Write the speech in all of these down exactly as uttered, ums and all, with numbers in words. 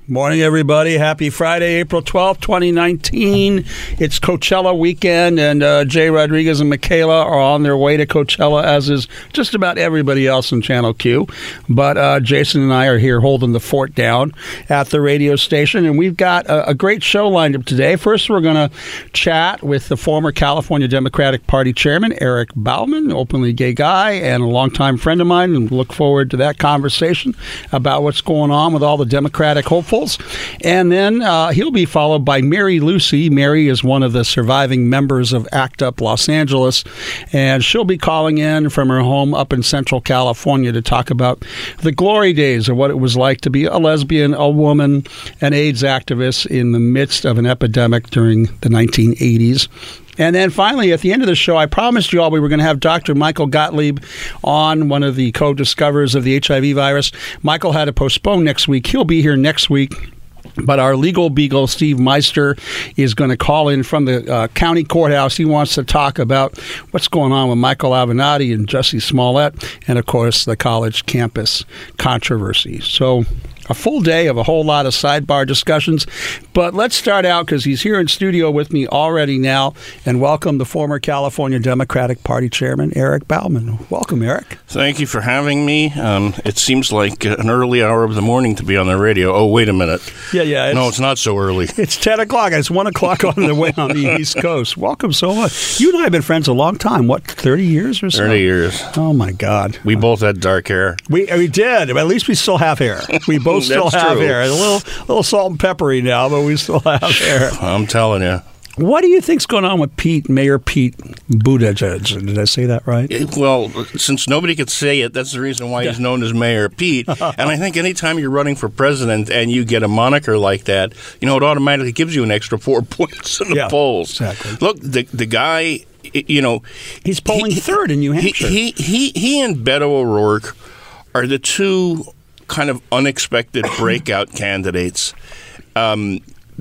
Morning, everybody. Happy Friday, April twelfth, twenty nineteen. It's Coachella weekend, and uh, Jay Rodriguez and Michaela are on their way to Coachella, as is just about everybody else in Channel Q. But uh, Jason and I are here holding the fort down at the radio station, and we've got a, a great show lined up today. First, we're going to chat with the former California Democratic Party chairman, Eric Bauman, openly gay guy and a longtime friend of mine, and look forward to that conversation about what's going on with all the Democratic hopefuls. And then uh, he'll be followed by Mary Lucy. Mary is one of the surviving members of ACT UP Los Angeles, and she'll be calling in from her home up in Central California to talk about the glory days of what it was like to be a lesbian, a woman, an AIDS activist in the midst of an epidemic during the nineteen eighties. And then finally, at the end of the show, I promised you all we were going to have Doctor Michael Gottlieb on, one of the co-discoverers of the H I V virus. Michael had to postpone next week. He'll be here next week. But our legal beagle, Steve Meister, is going to call in from the uh, county courthouse. He wants to talk about what's going on with Michael Avenatti and Jussie Smollett, and, of course, the college campus controversy. So a full day of a whole lot of sidebar discussions. But let's start out, because he's here in studio with me already now, and welcome the former California Democratic Party chairman, Eric Bauman. Welcome, Eric. Thank you for having me. Um, it seems like an early hour of the morning to be on the radio. Oh, wait a minute. Yeah, yeah. It's, no, it's not so early. It's ten o'clock. It's one o'clock on the way on the East Coast. Welcome so much. You and I have been friends a long time. What, thirty years or so? thirty years. Oh, my God. We both had dark hair. We we did. But at least we still have hair. We both still have true. hair. A little, little salt and peppery now, but we still have hair. I'm telling you. What do you think's going on with Pete, Mayor Pete Buttigieg? Did I say that right? It, well, since nobody could say it, that's the reason why he's known as Mayor Pete. And I think anytime you're running for president and you get a moniker like that, you know, it automatically gives you an extra four points in the yeah, polls. Exactly. Look, the the guy, you know, he's polling he, third in New Hampshire. He he he, he and Beto O'Rourke are the two kind of unexpected breakout candidates. Um,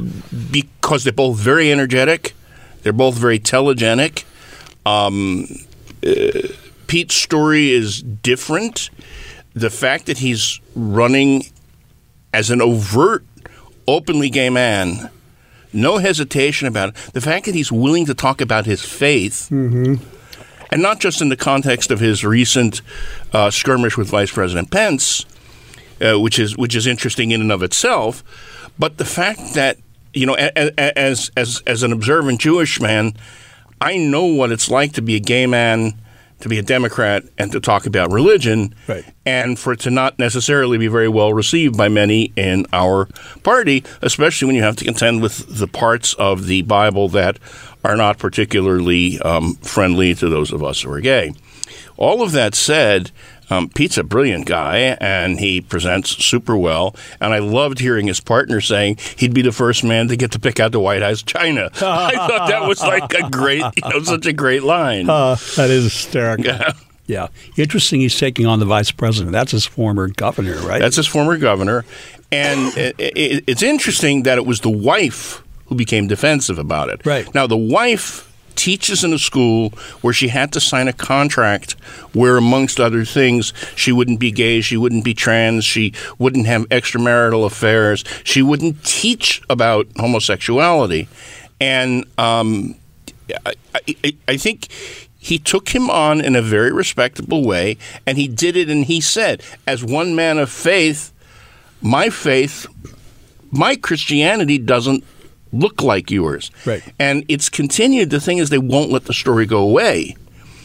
because they're both very energetic, they're both very telegenic. Um, uh, Pete's story is different. The fact that he's running as an overt, openly gay man, no hesitation about it. The fact that he's willing to talk about his faith, mm-hmm. and not just in the context of his recent uh, skirmish with Vice President Pence, uh, which is which is interesting in and of itself. But the fact that, you know, as as as an observant Jewish man, I know what it's like to be a gay man, to be a Democrat, and to talk about religion, right. And for it to not necessarily be very well received by many in our party, especially when you have to contend with the parts of the Bible that are not particularly um, friendly to those of us who are gay. All of that said, Um, Pete's a brilliant guy, and he presents super well. And I loved hearing his partner saying he'd be the first man to get to pick out the White House china. I thought that was like a great, you know, such a great line. Uh, that is hysterical. Yeah. Yeah. Interesting he's taking on the vice president. That's his former governor, right? That's his former governor. And it, it, it's interesting that it was the wife who became defensive about it. Right. Now, the wife teaches in a school where she had to sign a contract where, amongst other things, she wouldn't be gay, she wouldn't be trans, she wouldn't have extramarital affairs, she wouldn't teach about homosexuality. And um, I, I, I think he took him on in a very respectable way, and he did it, and he said, as one man of faith, my faith, my Christianity doesn't look like yours. Right. And it's continued. The thing is, they won't let the story go away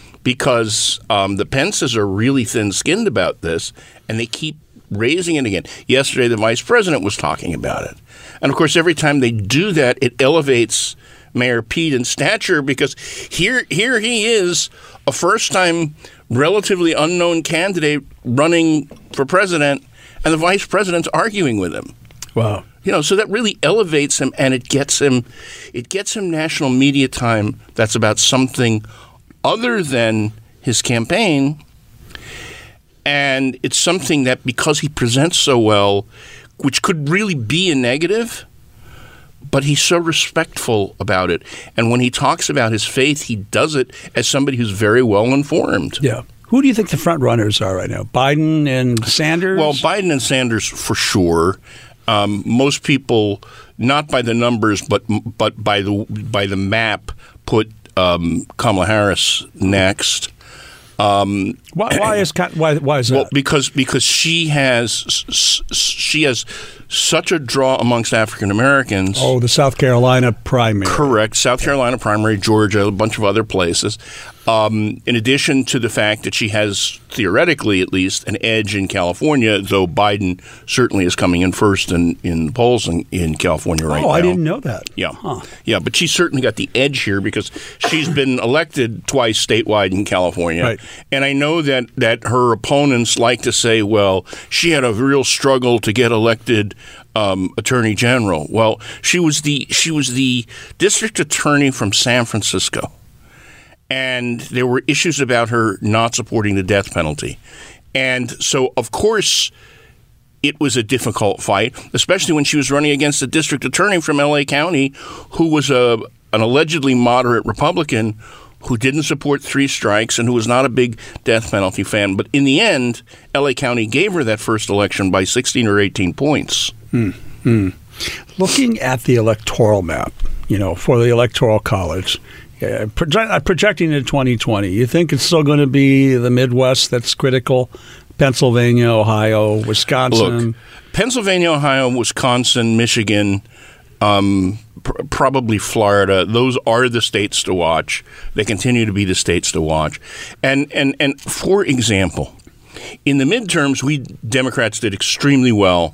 because um, the Pences are really thin-skinned about this, and they keep raising it again. Yesterday, the vice president was talking about it. And, of course, every time they do that, it elevates Mayor Pete in stature because here, here he is, a first-time, relatively unknown candidate running for president, and the vice president's arguing with him. Wow. You know, so that really elevates him, and it gets him, it gets him national media time that's about something other than his campaign, and it's something that because he presents so well, which could really be a negative, but he's so respectful about it, and when he talks about his faith, he does it as somebody who's very well informed. Yeah. Who do you think the front runners are right now? Biden and Sanders? Well, Biden and Sanders for sure. Um, most people, not by the numbers, but but by the by the map, put um, Kamala Harris next. Um, why, why is why why is that? Well, because because she has she has such a draw amongst African Americans. Oh, the South Carolina primary. Correct, South Carolina primary, Georgia, a bunch of other places. Um, in addition to the fact that she has, theoretically at least, an edge in California, though Biden certainly is coming in first in, in the polls in, in California right oh, now. Oh, I didn't know that. Yeah. Huh. Yeah, but she's certainly got the edge here because she's been elected twice statewide in California. Right. And I know that, that her opponents like to say, well, she had a real struggle to get elected Um, attorney general. Well, she was the she was the district attorney from San Francisco, and there were issues about her not supporting the death penalty, and so of course it was a difficult fight, especially when she was running against a district attorney from L A County who was a an allegedly moderate Republican who didn't support three strikes and who was not a big death penalty fan. But in the end, L A County gave her that first election by sixteen or eighteen points. Hmm. Hmm. Looking at the electoral map, you know, for the Electoral College, yeah, project, uh, projecting to twenty twenty, you think it's still going to be the Midwest that's critical? Pennsylvania, Ohio, Wisconsin? Look, Pennsylvania, Ohio, Wisconsin, Michigan, um, pr- probably Florida, those are the states to watch. They continue to be the states to watch. And, and, and for example, in the midterms, we Democrats did extremely well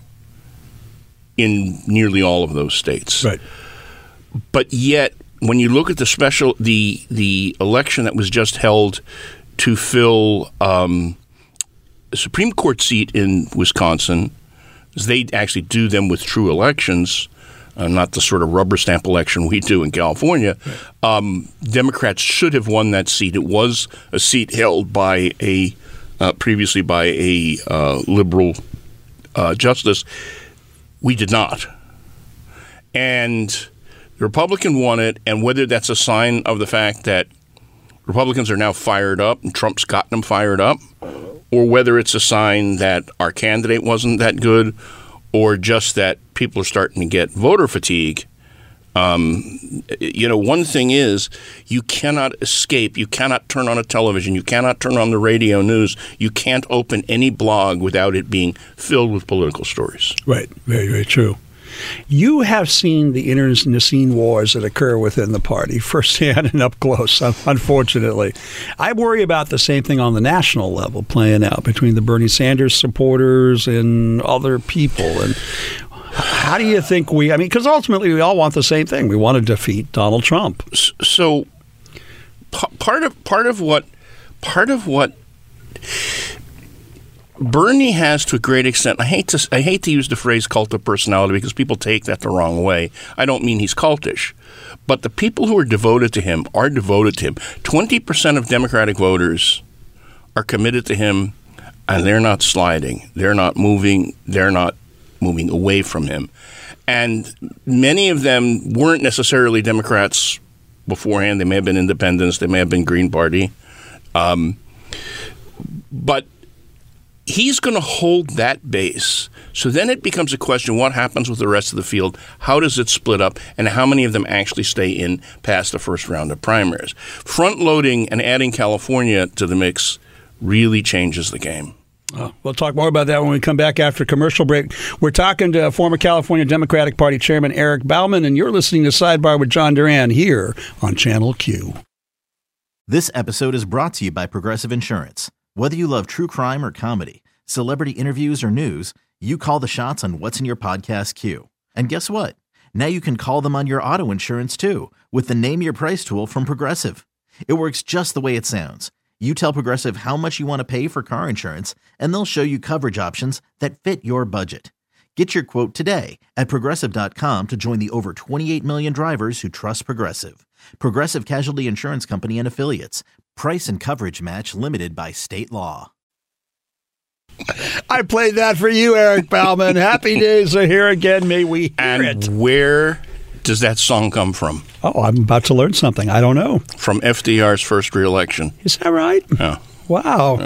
in nearly all of those states. Right. But yet, when you look at the special, the the election that was just held to fill um, a Supreme Court seat in Wisconsin, they actually do them with true elections, uh, not the sort of rubber stamp election we do in California. Right. Um, Democrats should have won that seat. It was a seat held by a uh, previously by a uh, liberal uh, justice. We did not. And the Republican won it, and whether that's a sign of the fact that Republicans are now fired up and Trump's gotten them fired up, or whether it's a sign that our candidate wasn't that good, or just that people are starting to get voter fatigue, um, you know, one thing is you cannot escape. You cannot turn on a television. You cannot turn on the radio news. You can't open any blog without it being filled with political stories. Right. Very, very true. You have seen the internecine wars that occur within the party firsthand and up close, unfortunately. I worry about the same thing on the national level playing out between the Bernie Sanders supporters and other people. And how do you think we, I mean, because ultimately we all want the same thing. We want to defeat Donald Trump. So p- part of part of what part of what Bernie has, to a great extent, I hate to I hate to use the phrase cult of personality because people take that the wrong way. I don't mean he's cultish, but the people who are devoted to him are devoted to him. twenty percent of Democratic voters are committed to him, and they're not sliding. They're not moving. They're not moving away from him. And many of them weren't necessarily Democrats beforehand. They may have been independents. They may have been Green Party. Um, but he's going to hold that base. So then it becomes a question, what happens with the rest of the field? How does it split up? And how many of them actually stay in past the first round of primaries? Front-loading and adding California to the mix really changes the game. Oh, we'll talk more about that when we come back after commercial break. We're talking to former California Democratic Party Chairman Eric Bauman, and you're listening to Sidebar with John Duran here on Channel Q. This episode is brought to you by Progressive Insurance. Whether you love true crime or comedy, celebrity interviews or news, you call the shots on what's in your podcast queue. And guess what? Now you can call them on your auto insurance too with the Name Your Price tool from Progressive. It works just the way it sounds. You tell Progressive how much you want to pay for car insurance, and they'll show you coverage options that fit your budget. Get your quote today at Progressive dot com to join the over twenty-eight million drivers who trust Progressive. Progressive Casualty Insurance Company and Affiliates. Price and coverage match limited by state law. I played that for you, Eric Bauman. Happy days are here again. May we hear and it. Where does that song come from? Oh, I'm about to learn something. I don't know. From F D R's first reelection. Is that right? Yeah. Wow. Yeah.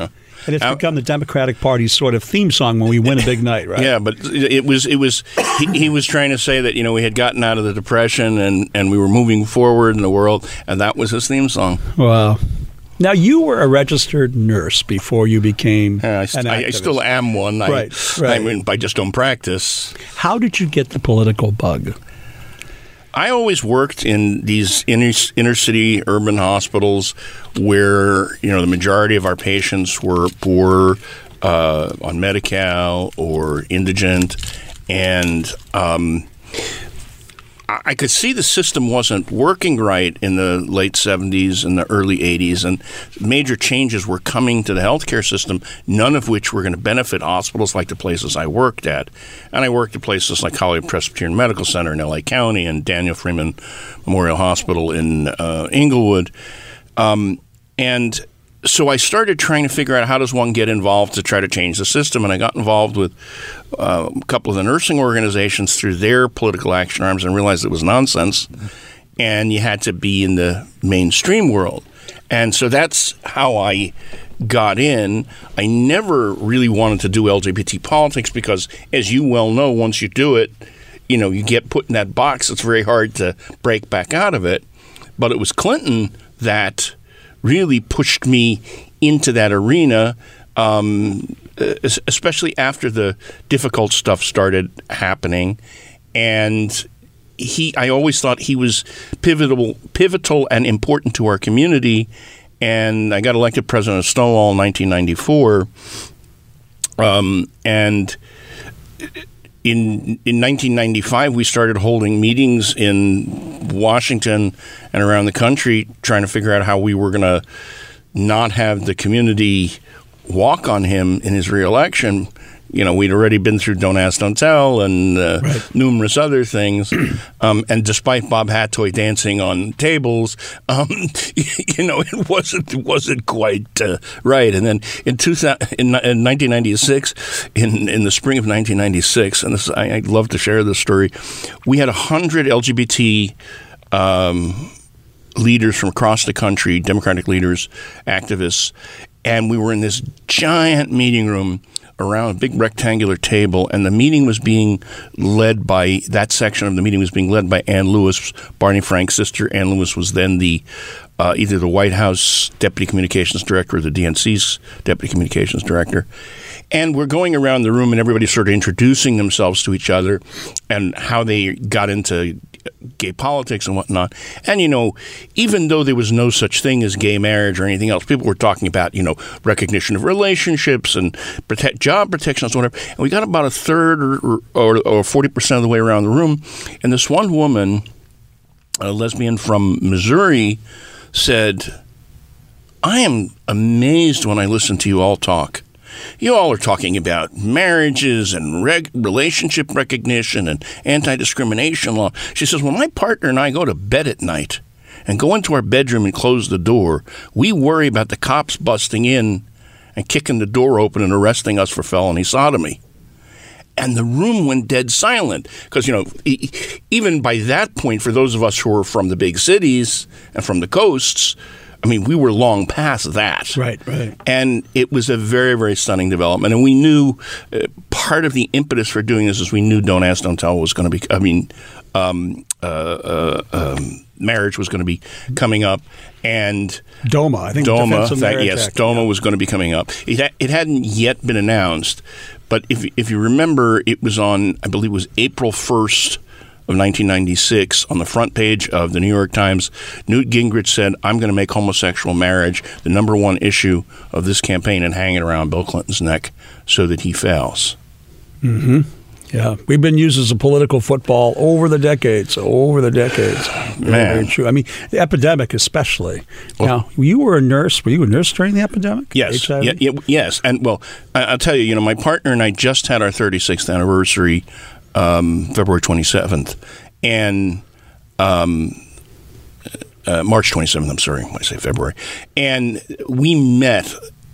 And it's Uh, become the Democratic Party's sort of theme song when we win a big night, right? Yeah, but it was it was he, he was trying to say that, you know, we had gotten out of the Depression and, and we were moving forward in the world, and that was his theme song. Wow. Now, you were a registered nurse before you became Yeah, I, st- an I, I still am one. I, Right, right. I mean, I just don't practice. How did you get the political bug? I always worked in these inner, inner city urban hospitals where, you know, the majority of our patients were poor, uh, on Medi-Cal or indigent, and um, I, I could see the system wasn't working right in the late seventies and the early eighties, and major changes were coming to the healthcare system, none of which were going to benefit hospitals like the places I worked at. And I worked at places like Hollywood Presbyterian Medical Center in L A County and Daniel Freeman Memorial Hospital in uh, Inglewood. Um, and so I started trying to figure out how does one get involved to try to change the system, and I got involved with uh, a couple of the nursing organizations through their political action arms and realized it was nonsense, and you had to be in the mainstream world. And so that's how I got in. I never really wanted to do L G B T politics because, as you well know, once you do it, you know, you get put in that box. It's very hard to break back out of it. But it was Clinton that really pushed me into that arena, um, especially after the difficult stuff started happening. And he, I always thought he was pivotal, pivotal and important to our community. And I got elected president of Stonewall in nineteen ninety-four. Um, and in in nineteen ninety-five, we started holding meetings in Washington and around the country trying to figure out how we were going to not have the community walk on him in his reelection. You know, we'd already been through Don't Ask, Don't Tell and uh, right. numerous other things. Um, and despite Bob Hattoy dancing on tables, um, you know, it wasn't it wasn't quite uh, right. And then in, two thousand, in, in nineteen ninety-six, in, in the spring of nineteen ninety-six, and this, I, I'd love to share this story, we had one hundred L G B T um, leaders from across the country, Democratic leaders, activists, and we were in this giant meeting room around a big rectangular table, and the meeting was being led by, that section of the meeting was being led by Ann Lewis, Barney Frank's sister. Ann Lewis was then the uh, either the White House Deputy Communications Director or the D N C's Deputy Communications Director. And we're going around the room, and everybody's sort of introducing themselves to each other and how they got into gay politics and whatnot. And, you know, even though there was no such thing as gay marriage or anything else, people were talking about, you know, recognition of relationships and protect, job protections, whatever. And we got about a third or, or, or forty percent of the way around the room. And this one woman, a lesbian from Missouri, said, "I am amazed when I listen to you all talk. You all are talking about marriages and reg- relationship recognition and anti-discrimination law." She says, "When my partner and I go to bed at night and go into our bedroom and close the door, we worry about the cops busting in and kicking the door open and arresting us for felony sodomy." And the room went dead silent because, you know, e- even by that point, for those of us who were from the big cities and from the coasts, I mean, we were long past that. Right, right. And it was a very, very stunning development. And we knew uh, part of the impetus for doing this is we knew Don't Ask, Don't Tell was going to be, I mean, um, uh, uh, um, marriage was going to be coming up. And DOMA, I think DOMA, Defense of that, Marriage yes, Act, DOMA yeah. was going to be coming up. It, ha- it hadn't yet been announced. But if if you remember, it was on, I believe it was April first of nineteen ninety-six, on the front page of the New York Times. Newt Gingrich said, "I'm going to make homosexual marriage the number one issue of this campaign and hang it around Bill Clinton's neck so that he fails." Mm-hmm. Yeah. We've been used as a political football over the decades, over the decades. Very, Man. very true. I mean, the epidemic especially. Well, now, you were a nurse. Were you a nurse during the epidemic? Yes. H I V? Yeah, yeah, yes. And, well, I, I'll tell you, you know, my partner and I just had our thirty-sixth anniversary um, February twenty-seventh. And um, uh, March twenty-seventh, I'm sorry, when I say February. And we met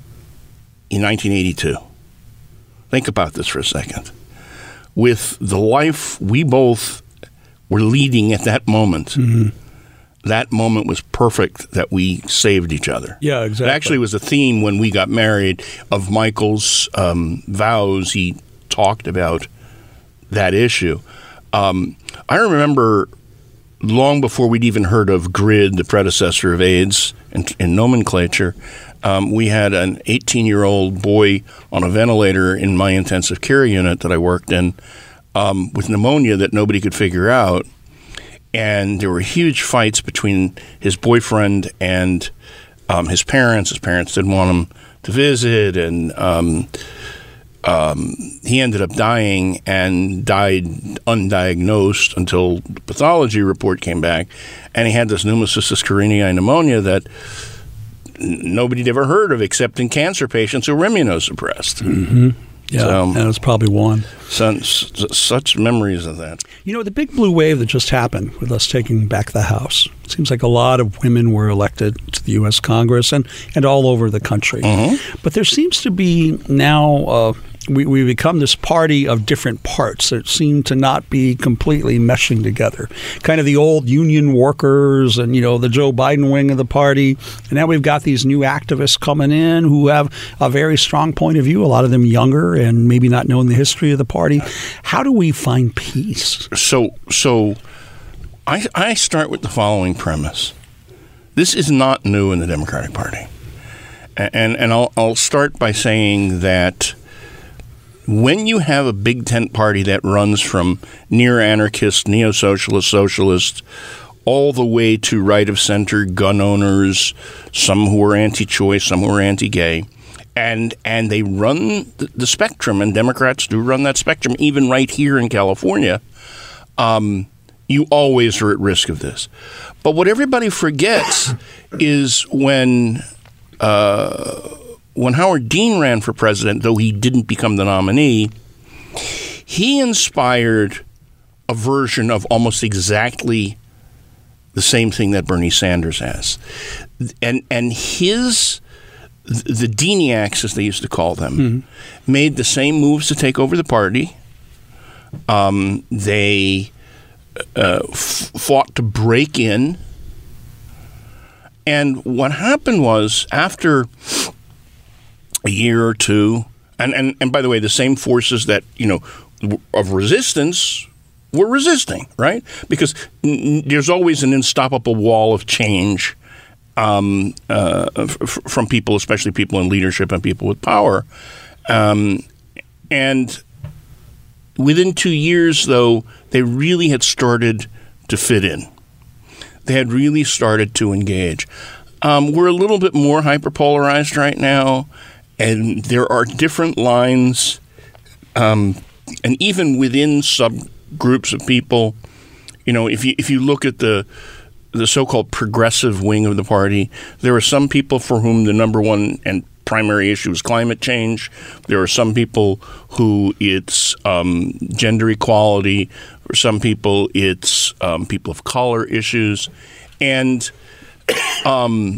in nineteen eighty-two. Think about this for a second. With the life we both were leading at that moment, mm-hmm. that moment was perfect that we saved each other. Yeah, exactly. It actually was a theme when we got married of Michael's um, vows. He talked about that issue. Um, I remember long before we'd even heard of GRID, the predecessor of AIDS in, in nomenclature, um, we had an eighteen-year-old boy on a ventilator in my intensive care unit that I worked in um, with pneumonia that nobody could figure out. And there were huge fights between his boyfriend and um, his parents. His parents didn't want him to visit, and um, um, he ended up dying and died undiagnosed until the pathology report came back. And he had this pneumocystis carinii pneumonia that nobody had ever heard of except in cancer patients who were immunosuppressed. Mm-hmm. Yeah, so, that was probably one. Such, such memories of that. You know, the big blue wave that just happened with us taking back the House, it seems like a lot of women were elected to the U S Congress and, and all over the country. Mm-hmm. But there seems to be now, uh, we, we become this party of different parts that seem to not be completely meshing together. Kind of the old union workers and, you know, the Joe Biden wing of the party. And now we've got these new activists coming in who have a very strong point of view, a lot of them younger and maybe not knowing the history of the party. How do we find peace? So, so I, I start with the following premise. This is not new in the Democratic Party. And, and I'll, I'll start by saying that when you have a big tent party that runs from near anarchist, neo-socialist, socialist, all the way to right-of-center gun owners, some who are anti-choice, some who are anti-gay, and and they run the, the spectrum, and Democrats do run that spectrum, even right here in California, um, you always are at risk of this. But what everybody forgets is when... Uh, When Howard Dean ran for president, though he didn't become the nominee, he inspired a version of almost exactly the same thing that Bernie Sanders has. And and his, the Deaniacs, as they used to call them, mm-hmm. made the same moves to take over the party. Um, they uh, f- fought to break in. And what happened was, after a year or two, and, and, and by the way, the same forces that, you know, of resistance were resisting, right? Because n- there's always an unstoppable wall of change um, uh, f- from people, especially people in leadership and people with power. Um, and within two years, though, they really had started to fit in. They had really started to engage. Um, we're a little bit more hyperpolarized right now. And there are different lines, um, and even within subgroups of people, you know, if you if you look at the the so-called progressive wing of the party, there are some people for whom the number one and primary issue is climate change. There are some people who it's um, gender equality. For some people, it's um, people of color issues, and um,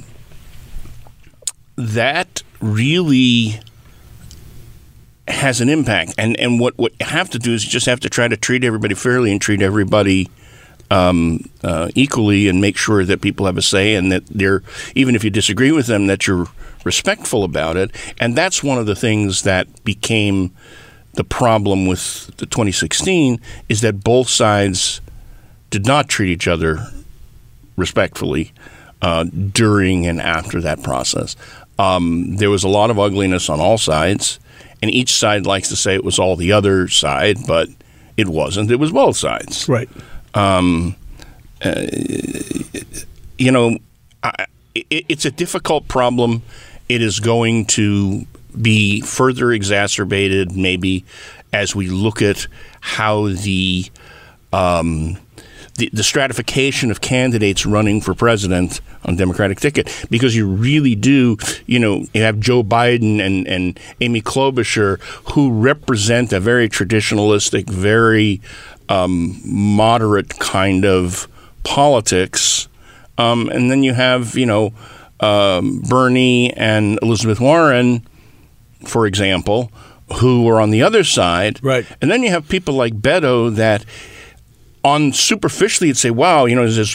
that really has an impact. And and what, what you have to do is you just have to try to treat everybody fairly and treat everybody um, uh, equally and make sure that people have a say and that they're, even if you disagree with them, that you're respectful about it. And that's one of the things that became the problem with the twenty sixteen, is that both sides did not treat each other respectfully uh, during and after that process. Um, there was a lot of ugliness on all sides, and each side likes to say it was all the other side, but it wasn't. It was both sides. Right. Um, uh, you know, I, it, it's a difficult problem. It is going to be further exacerbated maybe as we look at how the um, the, the stratification of candidates running for president on Democratic ticket, because you really do, you know, you have Joe Biden and, and Amy Klobuchar, who represent a very traditionalistic, very um, moderate kind of politics. Um, and then you have, you know, um, Bernie and Elizabeth Warren, for example, who are on the other side. Right. And then you have people like Beto that on superficially you'd say, wow, you know, there's this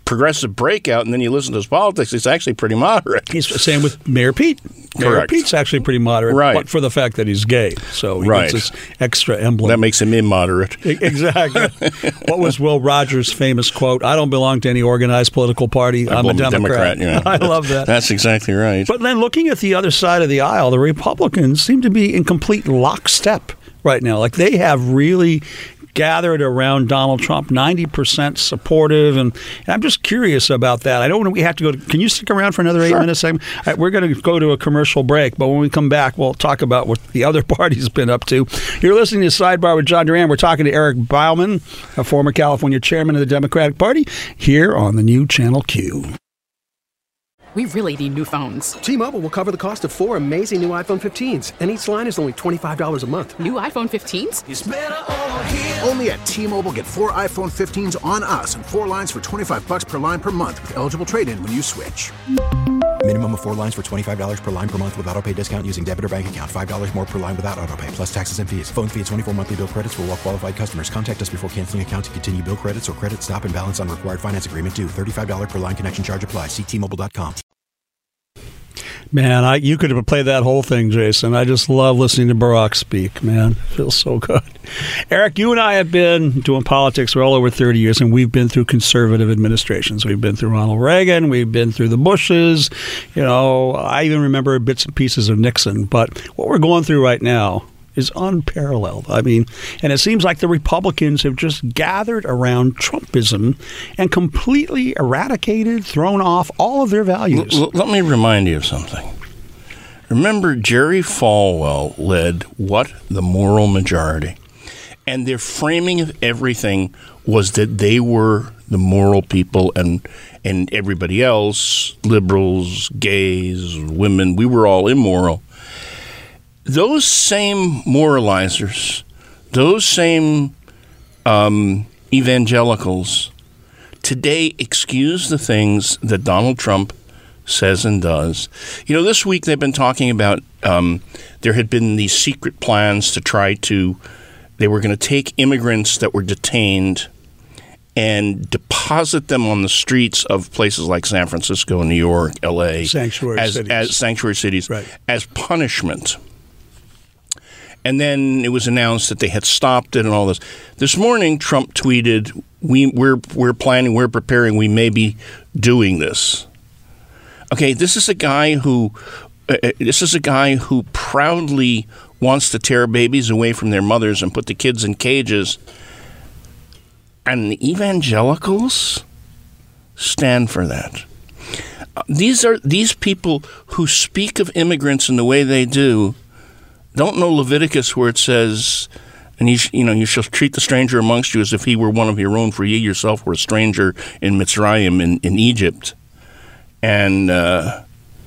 progressive breakout, and then you listen to his politics, it's actually pretty moderate. He's the same with Mayor Pete. Mayor Correct. Pete's actually pretty moderate, Right. but for the fact that he's gay. So he Right. gets this extra emblem. That makes him immoderate. Exactly. What was Will Rogers' famous quote? I don't belong to any organized political party. I'm a I'm Democrat. yeah. I love that. That's exactly right. But then looking at the other side of the aisle, the Republicans seem to be in complete lockstep right now. Like they have really gathered around Donald Trump, ninety percent supportive, and, and I'm just curious about that. I don't we have to go to, can you stick around for another eight Sure. minutes segment? All right, we're going to go to a commercial break, but when we come back, we'll talk about what the other party's been up to. You're listening to Sidebar with John Duran. We're talking to Eric Bauman, a former California chairman of the Democratic Party, here on the new Channel Q. We really need new phones. T-Mobile will cover the cost of four amazing new iPhone fifteens, and each line is only twenty-five dollars a month. New iPhone fifteens? It's better over here. Only at T-Mobile, get four iPhone fifteens on us and four lines for twenty-five bucks per line per month with eligible trade-in when you switch. Minimum of four lines for twenty-five dollars per line per month with autopay discount using debit or bank account. five dollars more per line without autopay, plus taxes and fees. Phone fee at twenty-four monthly bill credits for well-qualified customers. Contact us before canceling account to continue bill credits or credit stop and balance on required finance agreement due. thirty-five dollars per line connection charge applies. See T Mobile dot com. Man, I, you could have played that whole thing, Jason. I just love listening to Barack speak, man. It feels so good. Eric, you and I have been doing politics for all over thirty years, and we've been through conservative administrations. We've been through Ronald Reagan. We've been through the Bushes. You know, I even remember bits and pieces of Nixon. But what we're going through right now is unparalleled. I mean, and it seems like the Republicans have just gathered around Trumpism and completely eradicated, thrown off all of their values. L- l- let me remind you of something. Remember, Jerry Falwell led what? The moral majority. And their framing of everything was that they were the moral people, and and everybody else, liberals, gays, women, we were all immoral. Those same moralizers, those same um, evangelicals, today excuse the things that Donald Trump says and does. You know, this week they've been talking about um, there had been these secret plans to try to, they were going to take immigrants that were detained and deposit them on the streets of places like San Francisco, New York, L A Sanctuary as, cities. as sanctuary cities, Right. as punishment. And then it was announced that they had stopped it and all this. This morning, Trump tweeted, we, we're, we're planning, we're preparing, we may be doing this. Okay, this is a guy who uh, this is a guy who proudly wants to tear babies away from their mothers and put the kids in cages. And the evangelicals stand for that. Uh, these are these people who speak of immigrants in the way they do don't know Leviticus, where it says, and you, sh- you know, you shall treat the stranger amongst you as if he were one of your own, for ye yourself were a stranger in Mitzrayim, in, in Egypt. And uh,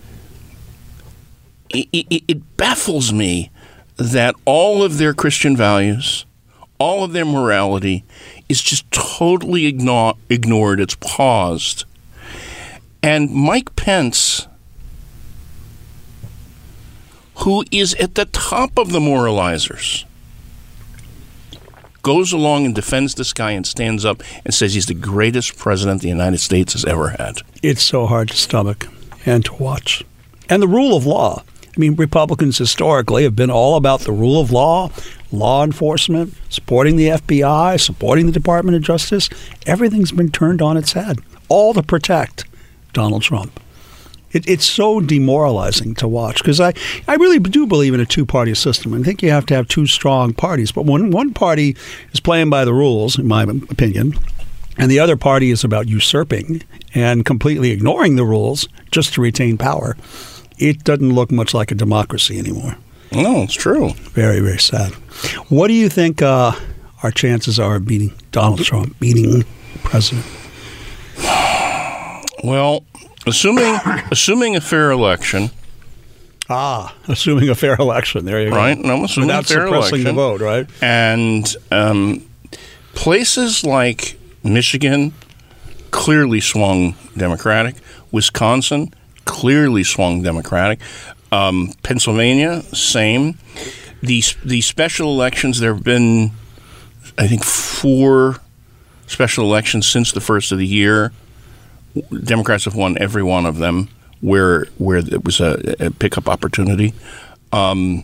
it, it, it baffles me that all of their Christian values, all of their morality is just totally igno- ignored. It's paused. And Mike Pence, who is at the top of the moralizers, goes along and defends this guy and stands up and says he's the greatest president the United States has ever had. It's so hard to stomach and to watch. And the rule of law. I mean, Republicans historically have been all about the rule of law, law enforcement, supporting the F B I, supporting the Department of Justice. Everything's been turned on its head, all to protect Donald Trump. It, it's so demoralizing to watch because I, I really do believe in a two-party system. I think you have to have two strong parties. But when one party is playing by the rules, in my opinion, and the other party is about usurping and completely ignoring the rules just to retain power, it doesn't look much like a democracy anymore. No, it's true. Very, very sad. What do you think uh, our chances are of beating Donald Trump, beating the president? Well, assuming assuming a fair election, Ah, assuming a fair election. There you go. right? No, assuming Without a fair suppressing election, the vote, right? And um, places like Michigan clearly swung Democratic. Wisconsin clearly swung Democratic. Um, Pennsylvania, same. These these special elections, there have been, I think, four special elections since the first of the year. Democrats have won every one of them where where it was a, a pickup opportunity. Um,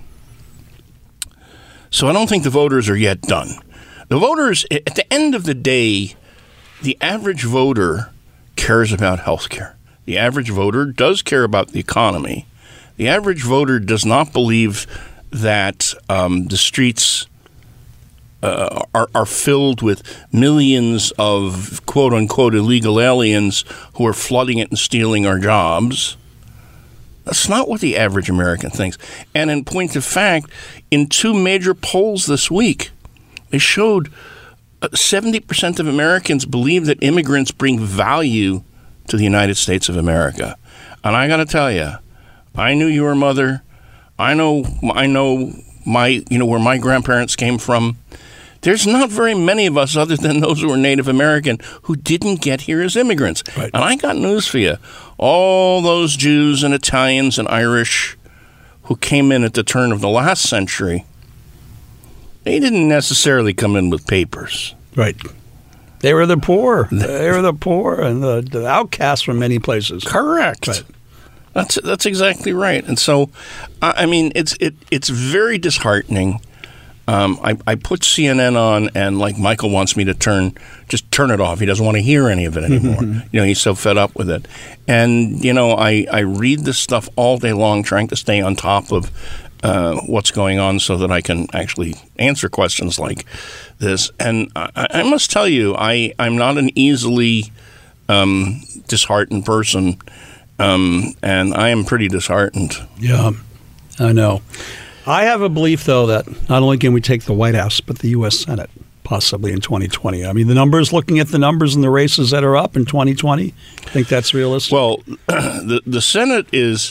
so I don't think the voters are yet done. The voters, at the end of the day, the average voter cares about health care. The average voter does care about the economy. The average voter does not believe that um, the streets uh, are, are filled with millions of quote-unquote illegal aliens who are flooding it and stealing our jobs. That's not what the average American thinks. And in point of fact, in two major polls this week, they showed seventy percent of Americans believe that immigrants bring value to the United States of America. And I got to tell you, I knew your mother. I know I know my you know where my grandparents came from. There's not very many of us other than those who are Native American who didn't get here as immigrants. Right. And I got news for you. All those Jews and Italians and Irish who came in at the turn of the last century, they didn't necessarily come in with papers. Right. They were the poor. They were the poor and the, the outcasts from many places. Correct. Right. That's that's exactly right. And so, I mean, it's it it's very disheartening. Um, I, I put C N N on, and like Michael wants me to turn, just turn it off. He doesn't want to hear any of it anymore. You know, he's so fed up with it. And, you know, I, I read this stuff all day long trying to stay on top of uh, what's going on so that I can actually answer questions like this. And I, I must tell you, I, I'm not an easily um, disheartened person, um, and I am pretty disheartened. Yeah, I know. I have a belief, though, that not only can we take the White House, but the U S Senate, possibly in twenty twenty. I mean, the numbers, looking at the numbers in the races that are up in twenty twenty, I think that's realistic. Well, the the Senate is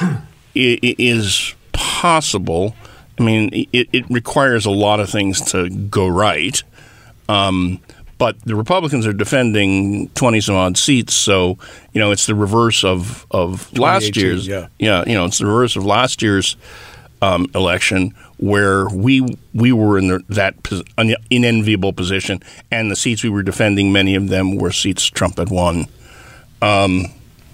is possible. I mean, it, it requires a lot of things to go right. Um, but the Republicans are defending twenty-some-odd seats, so, you know, it's the reverse of, of last year's. Yeah. yeah, you know, it's the reverse of last year's Um, election, where we we were in the, that unenviable position, and the seats we were defending, many of them were seats Trump had won. Um,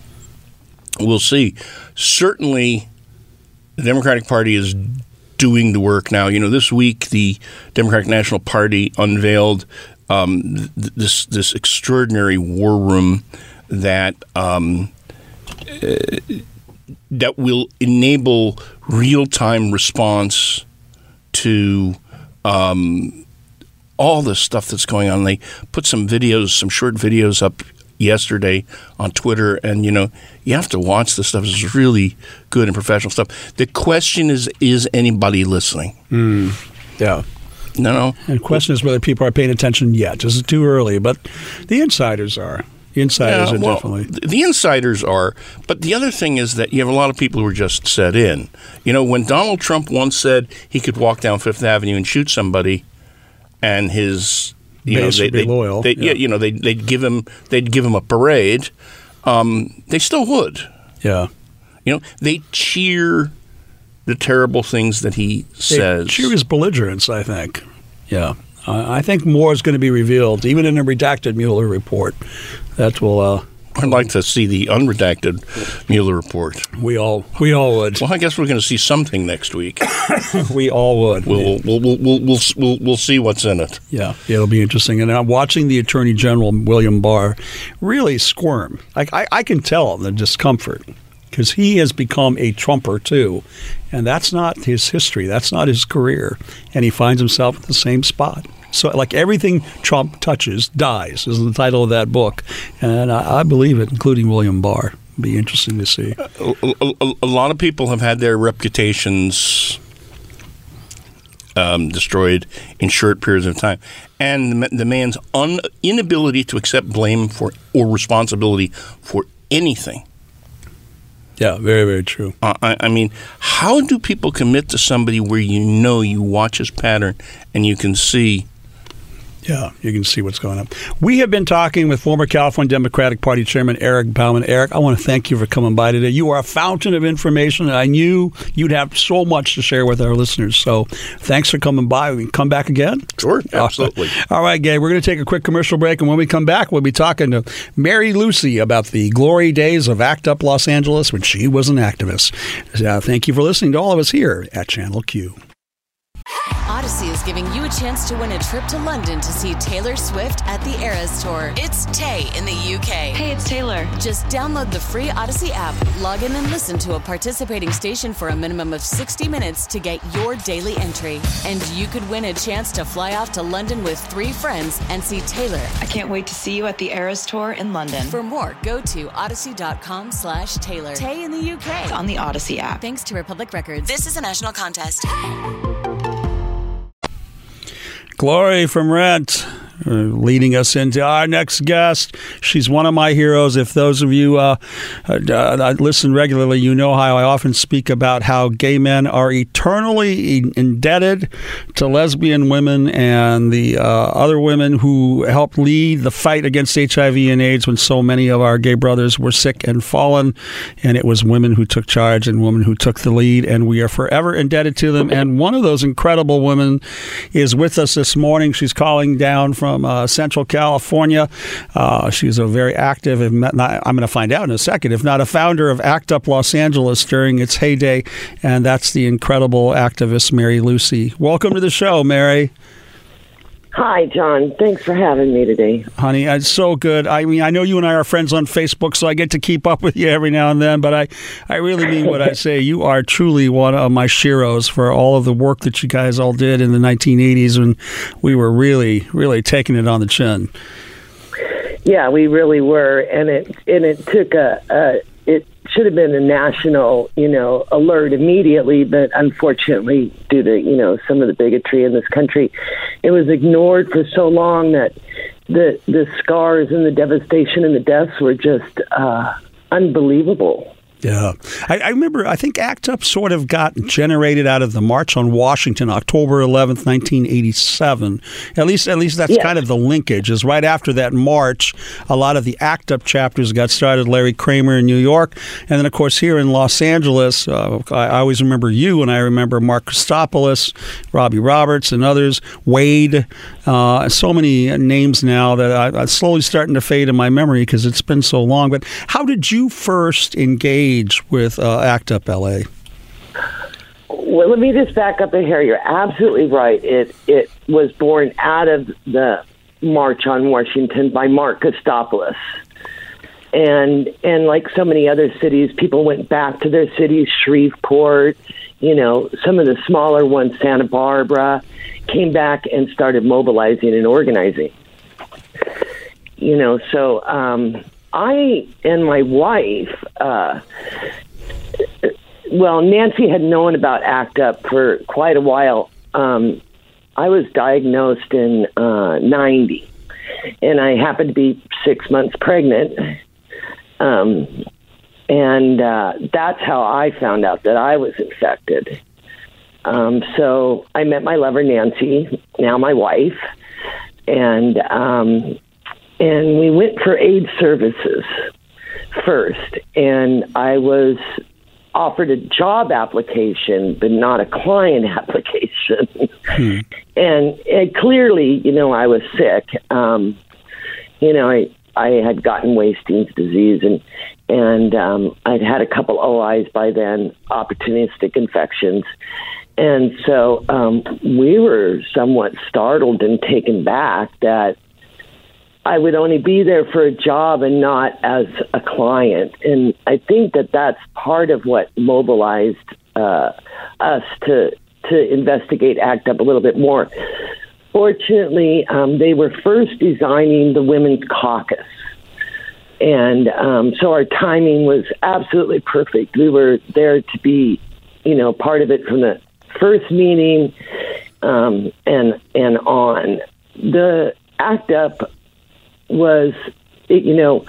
we'll see. Certainly, the Democratic Party is doing the work now. You know, this week the Democratic National Party unveiled um, th- this this extraordinary war room that. Um, uh, that will enable real-time response to um, all the stuff that's going on. They put some videos, some short videos up yesterday on Twitter, and, you know, you have to watch this stuff. It's really good and professional stuff. The question is, is anybody listening? Mm. Yeah. No, no. And the question is whether people are paying attention yet. This is too early, but the insiders are. The insiders yeah, are well, definitely. The insiders are. But the other thing is that you have a lot of people who are just set in. You know, when Donald Trump once said he could walk down Fifth Avenue and shoot somebody, and his you base know they, would be they, loyal. They, yeah. yeah, you know they they'd give him they'd give him a parade. Um, they still would. Yeah. You know, they cheer the terrible things that he they says. Cheer his belligerence, I think. Yeah. Uh, I think more is going to be revealed, even in a redacted Mueller report. That will. Uh, I'd like to see the unredacted Mueller report. We all, we all would. Well, I guess we're going to see something next week. We all would. We'll we'll, we'll we'll we'll we'll we'll see what's in it. Yeah, it'll be interesting. And I'm watching the Attorney General William Barr really squirm. Like I, I can tell the discomfort because he has become a Trumper too, and that's not his history. That's not his career, and he finds himself at the same spot. So, like, everything Trump touches dies is the title of that book. And I, I believe it, including William Barr. It'll be interesting to see. A, a, a lot of people have had their reputations um, destroyed in short periods of time. And the, the man's un, inability to accept blame for or responsibility for anything. Yeah, very, very true. Uh, I, I mean, how do people commit to somebody where you know you watch his pattern and you can see Yeah, you can see what's going on. We have been talking with former California Democratic Party Chairman Eric Bauman. Eric, I want to thank you for coming by today. You are a fountain of information, and I knew you'd have so much to share with our listeners. So thanks for coming by. We can come back again? Sure, absolutely. All right, Gabe, we're going to take a quick commercial break, and when we come back, we'll be talking to Mary Lucy about the glory days of ACT UP Los Angeles when she was an activist. Uh, thank you for listening to all of us here at Channel Q. Odyssey is giving you a chance to win a trip to London to see Taylor Swift at the Eras Tour. It's Tay in the U K. Hey, it's Taylor. Just download the free Odyssey app, log in and listen to a participating station for a minimum of sixty minutes to get your daily entry. And you could win a chance to fly off to London with three friends and see Taylor. I can't wait to see you at the Eras Tour in London. For more, go to odyssey.com slash Taylor. Tay in the U K. It's on the Odyssey app. Thanks to Republic Records. This is a national contest. Glory from Rent, uh, leading us into our next guest. She's one of my heroes. If those of you uh, uh, listen regularly, you know how I often speak about how gay men are eternally indebted to lesbian women and the uh, other women who helped lead the fight against H I V and AIDS when so many of our gay brothers were sick and fallen. And it was women who took charge and women who took the lead, and we are forever indebted to them. And one of those incredible women is with us this morning. She's calling down from uh, Central California. Uh, she's a very active, if not, I'm going to find out in a second, if not a founder of ACT UP Los Angeles during its heyday, and that's the incredible activist Mary Lucy. Welcome to the show, Mary. Hi, John. Thanks for having me today. Honey, it's so good. I mean, I know you and I are friends on Facebook, so I get to keep up with you every now and then, but I, I really mean what I say. You are truly one of my sheroes for all of the work that you guys all did in the nineteen eighties when we were really, really taking it on the chin. Yeah, we really were, and it and it took a, a it should have been a national, you know, alert immediately, but unfortunately, due to, you know, some of the bigotry in this country, it was ignored for so long that the the scars and the devastation and the deaths were just uh, unbelievable. Yeah. I, I remember, I think ACT UP sort of got generated out of the March on Washington, October eleventh, nineteen eighty-seven. At least at least that's yes. kind of the linkage, is right after that march, a lot of the ACT UP chapters got started. Larry Kramer in New York. And then, of course, here in Los Angeles, uh, I, I always remember you, and I remember Mark Christopoulos, Robbie Roberts, and others, Wade. Uh, so many names now that I, I'm slowly starting to fade in my memory because it's been so long. But how did you first engage with uh, ACT UP L A? Well, let me just back up a hair. You're absolutely right. It it was born out of the March on Washington by Mark Christopoulos. And and like so many other cities, people went back to their cities, Shreveport, you know, some of the smaller ones, Santa Barbara, came back and started mobilizing and organizing. You know, so um, I and my wife, uh, well, Nancy had known about ACT UP for quite a while. Um, I was diagnosed in uh, ninety, and I happened to be six months pregnant. Um, and uh, that's how I found out that I was infected. Um, so I met my lover, Nancy, now my wife, and um, and we went for AIDS services first. And I was offered a job application, but not a client application. Hmm. and, and clearly, you know, I was sick. Um, you know, I I had gotten Wasting's disease, and and um, I'd had a couple O Is by then, opportunistic infections. And so um, we were somewhat startled and taken back that I would only be there for a job and not as a client. And I think that that's part of what mobilized uh, us to to investigate ACT UP a little bit more. Fortunately, um, they were first designing the Women's Caucus. And um, so our timing was absolutely perfect. We were there to be, you know, part of it from the first meeting um, and and on. The ACT UP was, you know,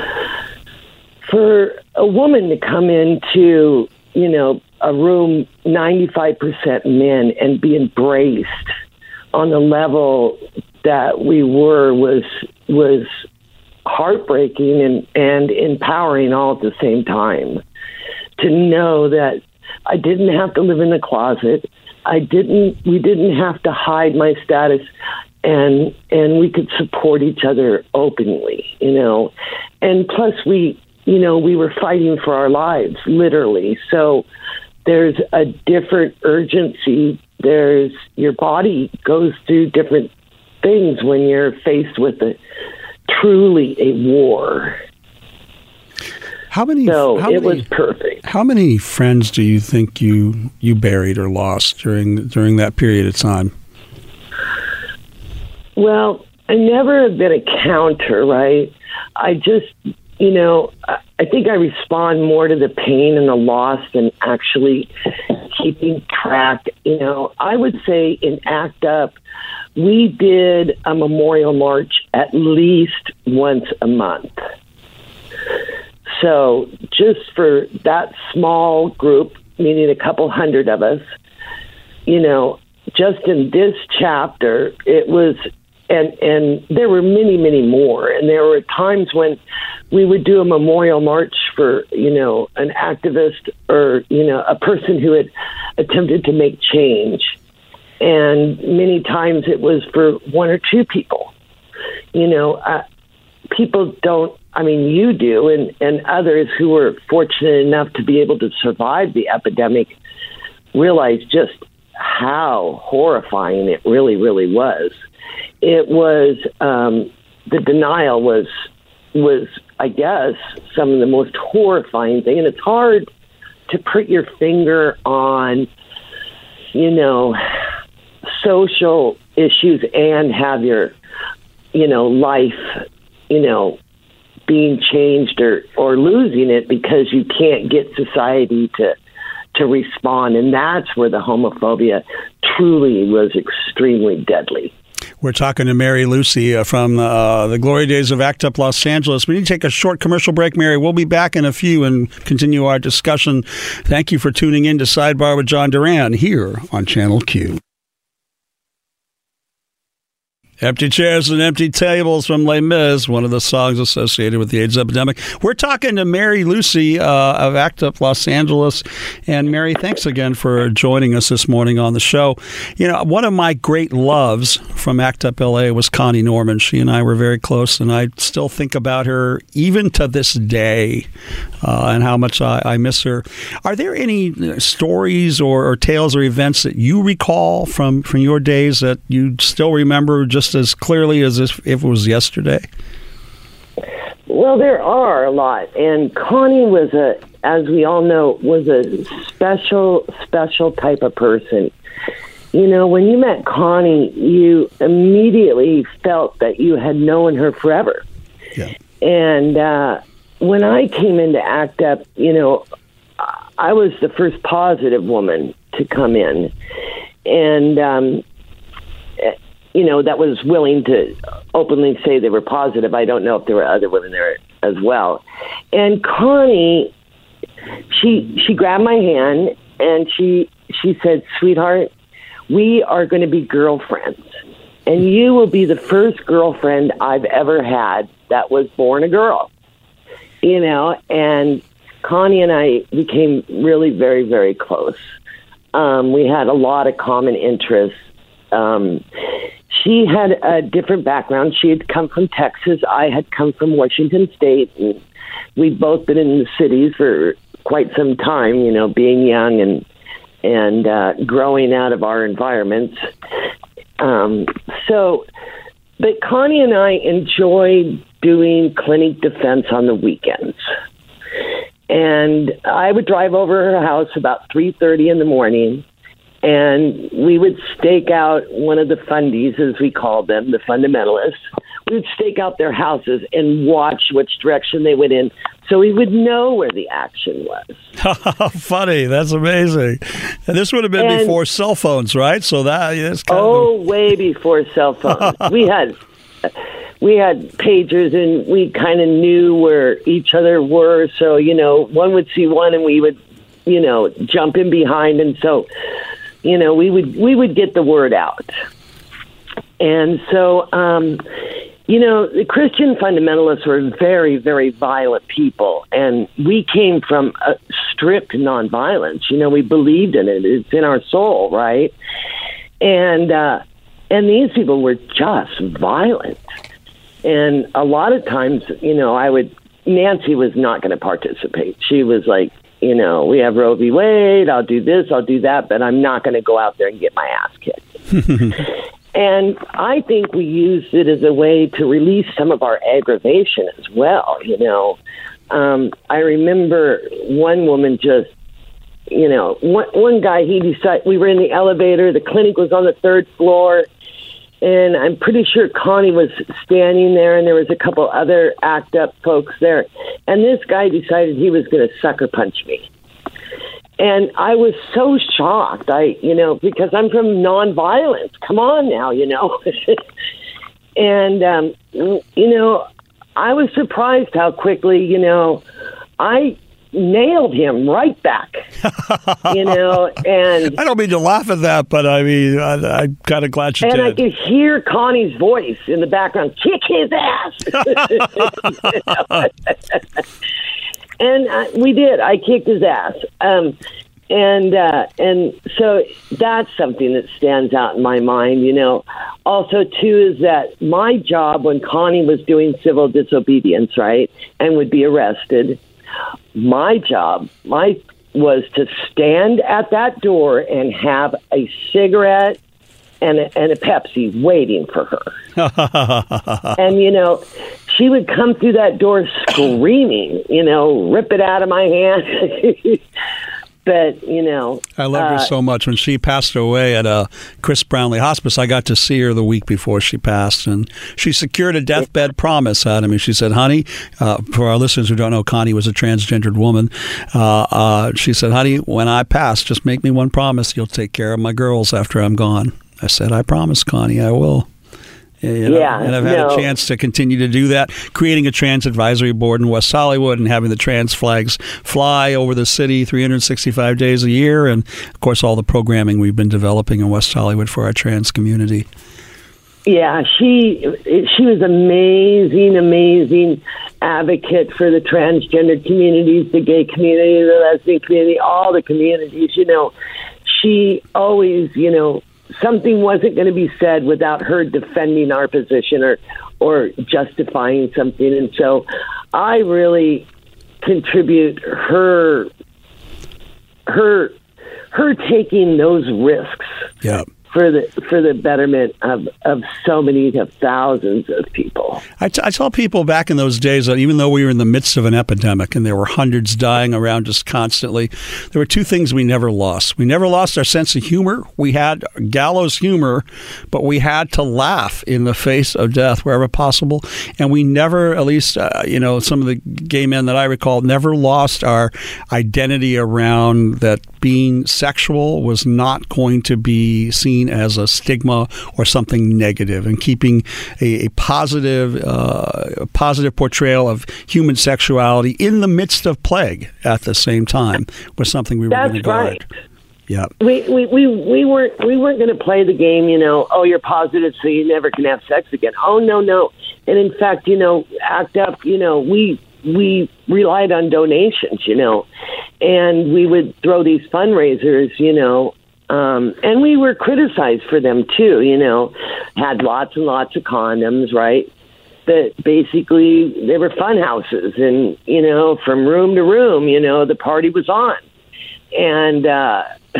for a woman to come into, you know, a room ninety-five percent men and be embraced on the level that we were was was heartbreaking and, and empowering all at the same time. To know that I didn't have to live in the closet. I didn't. We didn't have to hide my status, and and we could support each other openly. You know, and plus we, you know, we were fighting for our lives, literally. So there's a different urgency. There's your body goes through different things when you're faced with a truly a war. How many? So how it many, was perfect. How many friends do you think you you buried or lost during during that period of time? Well, I never have been a counter, right? I just, you know, I think I respond more to the pain and the loss than actually keeping track. You know, I would say in ACT UP, we did a memorial march at least once a month. So just for that small group, meaning a couple hundred of us, you know, just in this chapter, it was, and, and there were many, many more. And there were times when we would do a memorial march for, you know, an activist or, you know, a person who had attempted to make change. And many times it was for one or two people. You know, uh, people don't, I mean, you do, and, and others who were fortunate enough to be able to survive the epidemic realize just how horrifying it really, really was. It was, um, the denial was, was, I guess, some of the most horrifying thing. And it's hard to put your finger on, you know, social issues and have your, you know, life, you know, being changed or, or losing it because you can't get society to to respond. And that's where the homophobia truly was extremely deadly. We're talking to Mary Lucy uh, from uh, the glory days of ACT UP Los Angeles. We need to take a short commercial break, Mary. We'll be back in a few and continue our discussion. Thank you for tuning in to Sidebar with John Duran here on Channel Q. Empty Chairs and Empty Tables from Les Mis, one of the songs associated with the AIDS epidemic. We're talking to Mary Lucy uh, of ACT UP Los Angeles. And Mary, thanks again for joining us this morning on the show. You know, one of my great loves from ACT UP L A was Connie Norman. She and I were very close, and I still think about her even to this day uh, and how much I, I miss her. Are there any stories or, or tales or events that you recall from, from your days that you still remember just as clearly as if, if it was yesterday? Well, there are a lot. And Connie was a, as we all know, was a special, special type of person. You know, when you met Connie, you immediately felt that you had known her forever. Yeah. And uh, when I came into ACT UP, you know, I was the first positive woman to come in. And, um, you know, that was willing to openly say they were positive. I don't know if there were other women there as well. And Connie, she she grabbed my hand and she she said, "Sweetheart, we are going to be girlfriends. And you will be the first girlfriend I've ever had that was born a girl." You know, and Connie and I became really very, very close. Um, we had a lot of common interests. Um, she had a different background. She had come from Texas. I had come from Washington State. And we'd both been in the cities for quite some time, you know, being young and and uh, growing out of our environments. Um, so, but Connie and I enjoyed doing clinic defense on the weekends. And I would drive over her house about three thirty in the morning, and we would stake out one of the fundies, as we called them, the fundamentalists. We would stake out their houses and watch which direction they went in so we would know where the action was. Funny. That's amazing. And this would have been and, before cell phones, right? So that is kind Oh, of... way before cell phones. we had we had pagers, and we kind of knew where each other were. So, you know, one would see one and we would, you know, jump in behind. And so, you know, we would we would get the word out. And so, um, you know, the Christian fundamentalists were very, very violent people. And we came from a strict nonviolence. You know, we believed in it. It's in our soul, right? And, uh, and these people were just violent. And a lot of times, you know, I would, Nancy was not going to participate. She was like, you know, we have Roe v. Wade, I'll do this, I'll do that, but I'm not going to go out there and get my ass kicked. And I think we used it as a way to release some of our aggravation as well, you know. Um, I remember one woman just, you know, one, one guy, he decided, we were in the elevator, the clinic was on the third floor, and I'm pretty sure Connie was standing there, and there was a couple other act-up folks there. And this guy decided he was going to sucker punch me. And I was so shocked, I, you know, because I'm from nonviolence. Come on now, you know. And, um, you know, I was surprised how quickly, you know, I nailed him right back, you know. And I don't mean to laugh at that, but I mean, I, I'm kind of glad you and did. I could hear Connie's voice in the background, kick his ass. And uh, we did. I kicked his ass. Um, and uh, and so that's something that stands out in my mind, you know. Also, too, is that my job when Connie was doing civil disobedience, right, and would be arrested, my job my was to stand at that door and have a cigarette and a, and a Pepsi waiting for her. And, you know, she would come through that door screaming, you know, rip it out of my hand. But, you know. I loved her uh, so much. When she passed away at uh, Chris Brownlee Hospice, I got to see her the week before she passed. And she secured a deathbed promise out of me. She said, honey, uh, for our listeners who don't know, Connie was a transgendered woman. Uh, uh, she said, honey, when I pass, just make me one promise. You'll take care of my girls after I'm gone. I said, I promise, Connie, I will. You know, yeah, and I've had no. a chance to continue to do that, creating a trans advisory board in West Hollywood and having the trans flags fly over the city three hundred sixty-five days a year. And, of course, all the programming we've been developing in West Hollywood for our trans community. Yeah, she she was amazing, amazing advocate for the transgender communities, the gay community, the lesbian community, all the communities. You know, she always, you know, something wasn't going to be said without her defending our position or or justifying something. And so I really contribute her her her taking those risks. Yeah. For the for the betterment of, of so many of thousands of people. I, t- I tell people back in those days that even though we were in the midst of an epidemic and there were hundreds dying around us constantly, there were two things we never lost. We never lost our sense of humor. We had gallows humor, but we had to laugh in the face of death wherever possible. And we never, at least, uh, you know, some of the gay men that I recall, never lost our identity around that being sexual was not going to be seen as a stigma or something negative, and keeping a, a positive uh, a positive portrayal of human sexuality in the midst of plague at the same time was something we were going to guard. Right. Yeah. We, we, we, we weren't we weren't going to play the game, you know, oh, you're positive so you never can have sex again. Oh, no, no. And in fact, you know, ACT UP, you know, we we relied on donations, you know, and we would throw these fundraisers, you know, um, and we were criticized for them too, you know, had lots and lots of condoms, right? But basically they were fun houses, and, you know, from room to room, you know, the party was on. And, uh,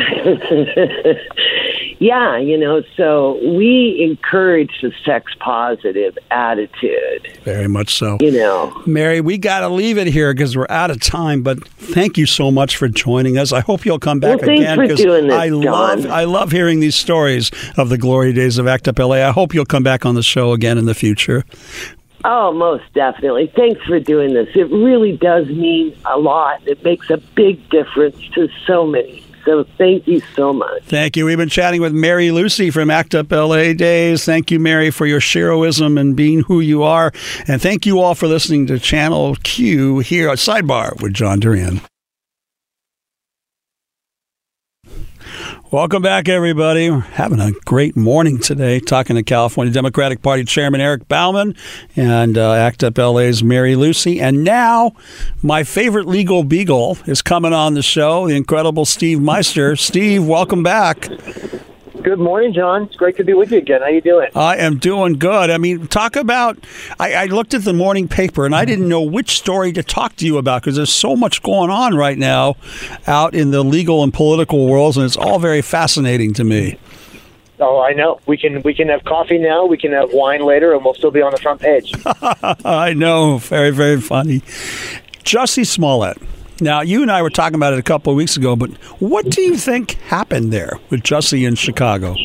yeah, you know, so we encourage the sex positive attitude. Very much so. You know, Mary, we got to leave it here because we're out of time, but thank you so much for joining us. I hope you'll come back well, thanks again. for because doing this, I John. love I love hearing these stories of the glory days of ACT UP L A. I hope you'll come back on the show again in the future. Oh, most definitely. Thanks for doing this. It really does mean a lot. It makes a big difference to so many. So thank you so much. Thank you. We've been chatting with Mary Lucy from ACT UP L A Days. Thank you, Mary, for your sheroism and being who you are. And thank you all for listening to Channel Q here at Sidebar with John Duran. Welcome back, everybody. We're having a great morning today, talking to California Democratic Party Chairman Eric Bauman and uh, ACT UP L A's Mary Lucy. And now, my favorite legal beagle is coming on the show, the incredible Steve Meister. Steve, welcome back. Good morning, John. It's great to be with you again. How you doing? I am doing good. I mean, talk about, I, I looked at the morning paper, and I didn't know which story to talk to you about because there's so much going on right now out in the legal and political worlds, and it's all very fascinating to me. Oh, I know. We can we can have coffee now. We can have wine later, and we'll still be on the front page. I know. Very, very funny. Jussie Smollett. Now, you and I were talking about it a couple of weeks ago, but what do you think happened there with Jussie in Chicago?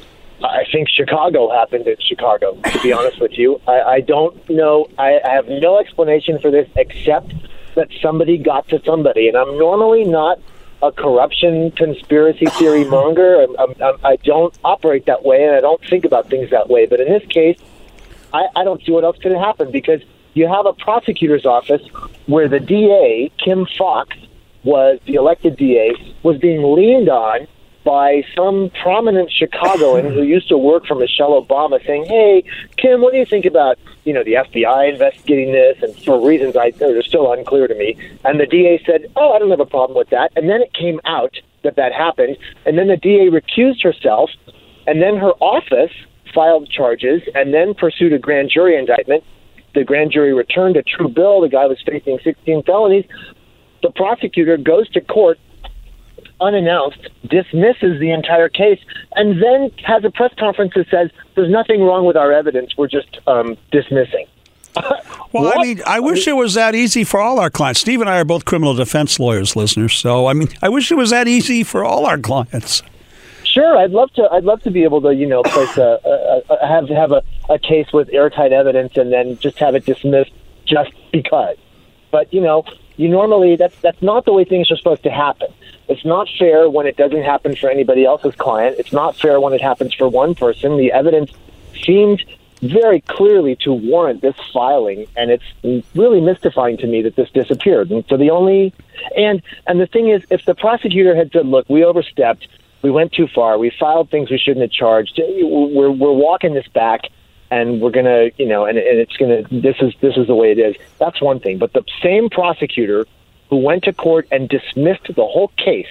I think Chicago happened in Chicago, to be honest with you. I, I don't know. I, I have no explanation for this except that somebody got to somebody. And I'm normally not a corruption conspiracy theory monger. I'm, I'm, I'm, I don't operate that way, and I don't think about things that way. But in this case, I, I don't see what else could have happened because you have a prosecutor's office where the D A, Kim Foxx, was the elected D A, was being leaned on by some prominent Chicagoan who used to work for Michelle Obama saying, hey, Kim, what do you think about, you know, the F B I investigating this? And for reasons I that are still unclear to me. And the D A said, oh, I don't have a problem with that. And then it came out that that happened. And then the D A recused herself. And then her office filed charges and then pursued a grand jury indictment. The grand jury returned a true bill. The guy was facing sixteen felonies. The prosecutor goes to court unannounced, dismisses the entire case, and then has a press conference that says, there's nothing wrong with our evidence. We're just um, dismissing. Well, What? I mean, I wish it was that easy for all our clients. Steve and I are both criminal defense lawyers, listeners. So, I mean, I wish it was that easy for all our clients. Sure, I'd love to. I'd love to be able to, you know, place a, a, a have have a, a case with airtight evidence and then just have it dismissed just because. But you know, you normally that's that's not the way things are supposed to happen. It's not fair when it doesn't happen for anybody else's client. It's not fair when it happens for one person. The evidence seemed very clearly to warrant this filing, and it's really mystifying to me that this disappeared. And so the only and and the thing is, if the prosecutor had said, "Look, we overstepped. We went too far. We filed things we shouldn't have charged. We're we're walking this back, and we're gonna, you know, and, and it's gonna. This is this is the way it is." That's one thing. But the same prosecutor who went to court and dismissed the whole case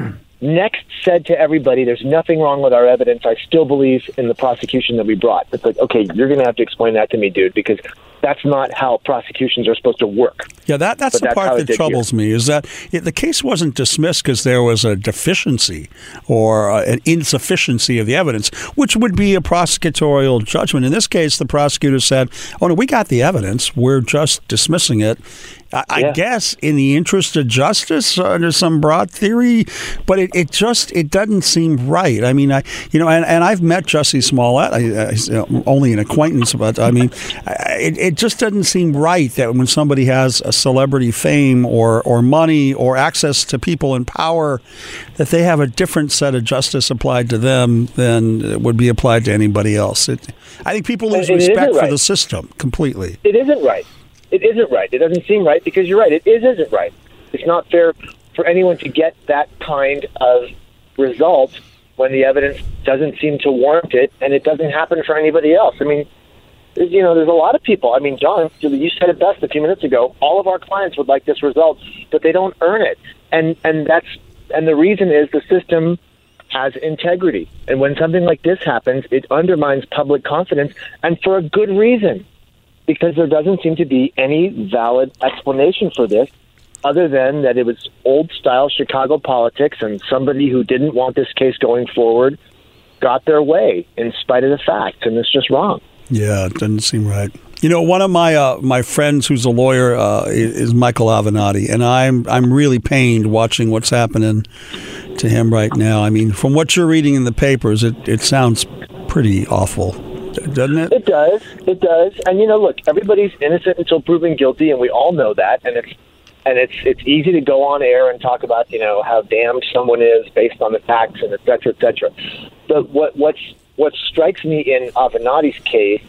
next said to everybody, "There's nothing wrong with our evidence. I still believe in the prosecution that we brought." It's like, okay, you're gonna have to explain that to me, dude, because that's not how prosecutions are supposed to work. Yeah, that, that's But the that's part how that it did troubles here. me, is that it, the case wasn't dismissed because there was a deficiency or uh, an insufficiency of the evidence, which would be a prosecutorial judgment. In this case, the prosecutor said, oh, no, we got the evidence. We're just dismissing it. I, I Yeah. guess in the interest of justice, uh, under some broad theory, but it, it just it doesn't seem right. I mean, I you know, and, and I've met Jussie Smollett, I, I, you know, only an acquaintance, but I mean, I, it, it just doesn't seem right that when somebody has a celebrity fame or or money or access to people in power, that they have a different set of justice applied to them than would be applied to anybody else. It, I think people lose And it isn't respect for right. the system completely. It isn't right. It isn't right. It doesn't seem right because you're right. It is, isn't right. It's not fair for anyone to get that kind of result when the evidence doesn't seem to warrant it, and it doesn't happen for anybody else. I mean, there's, you know, there's a lot of people. I mean, John, you said it best a few minutes ago. All of our clients would like this result, but they don't earn it, and and that's and the reason is the system has integrity, and when something like this happens, it undermines public confidence, and for a good reason. Because there doesn't seem to be any valid explanation for this other than that it was old-style Chicago politics and somebody who didn't want this case going forward got their way in spite of the facts, and it's just wrong. Yeah, it doesn't seem right. You know, one of my uh, my friends who's a lawyer uh, is Michael Avenatti, and I'm I'm really pained watching what's happening to him right now. I mean, from what you're reading in the papers, it, it sounds pretty awful. Doesn't it? It does. It does. And you know, look, everybody's innocent until proven guilty, and we all know that. And it's and it's it's easy to go on air and talk about, you know, how damned someone is based on the facts and et cetera, et cetera. But what what's what strikes me in Avenatti's case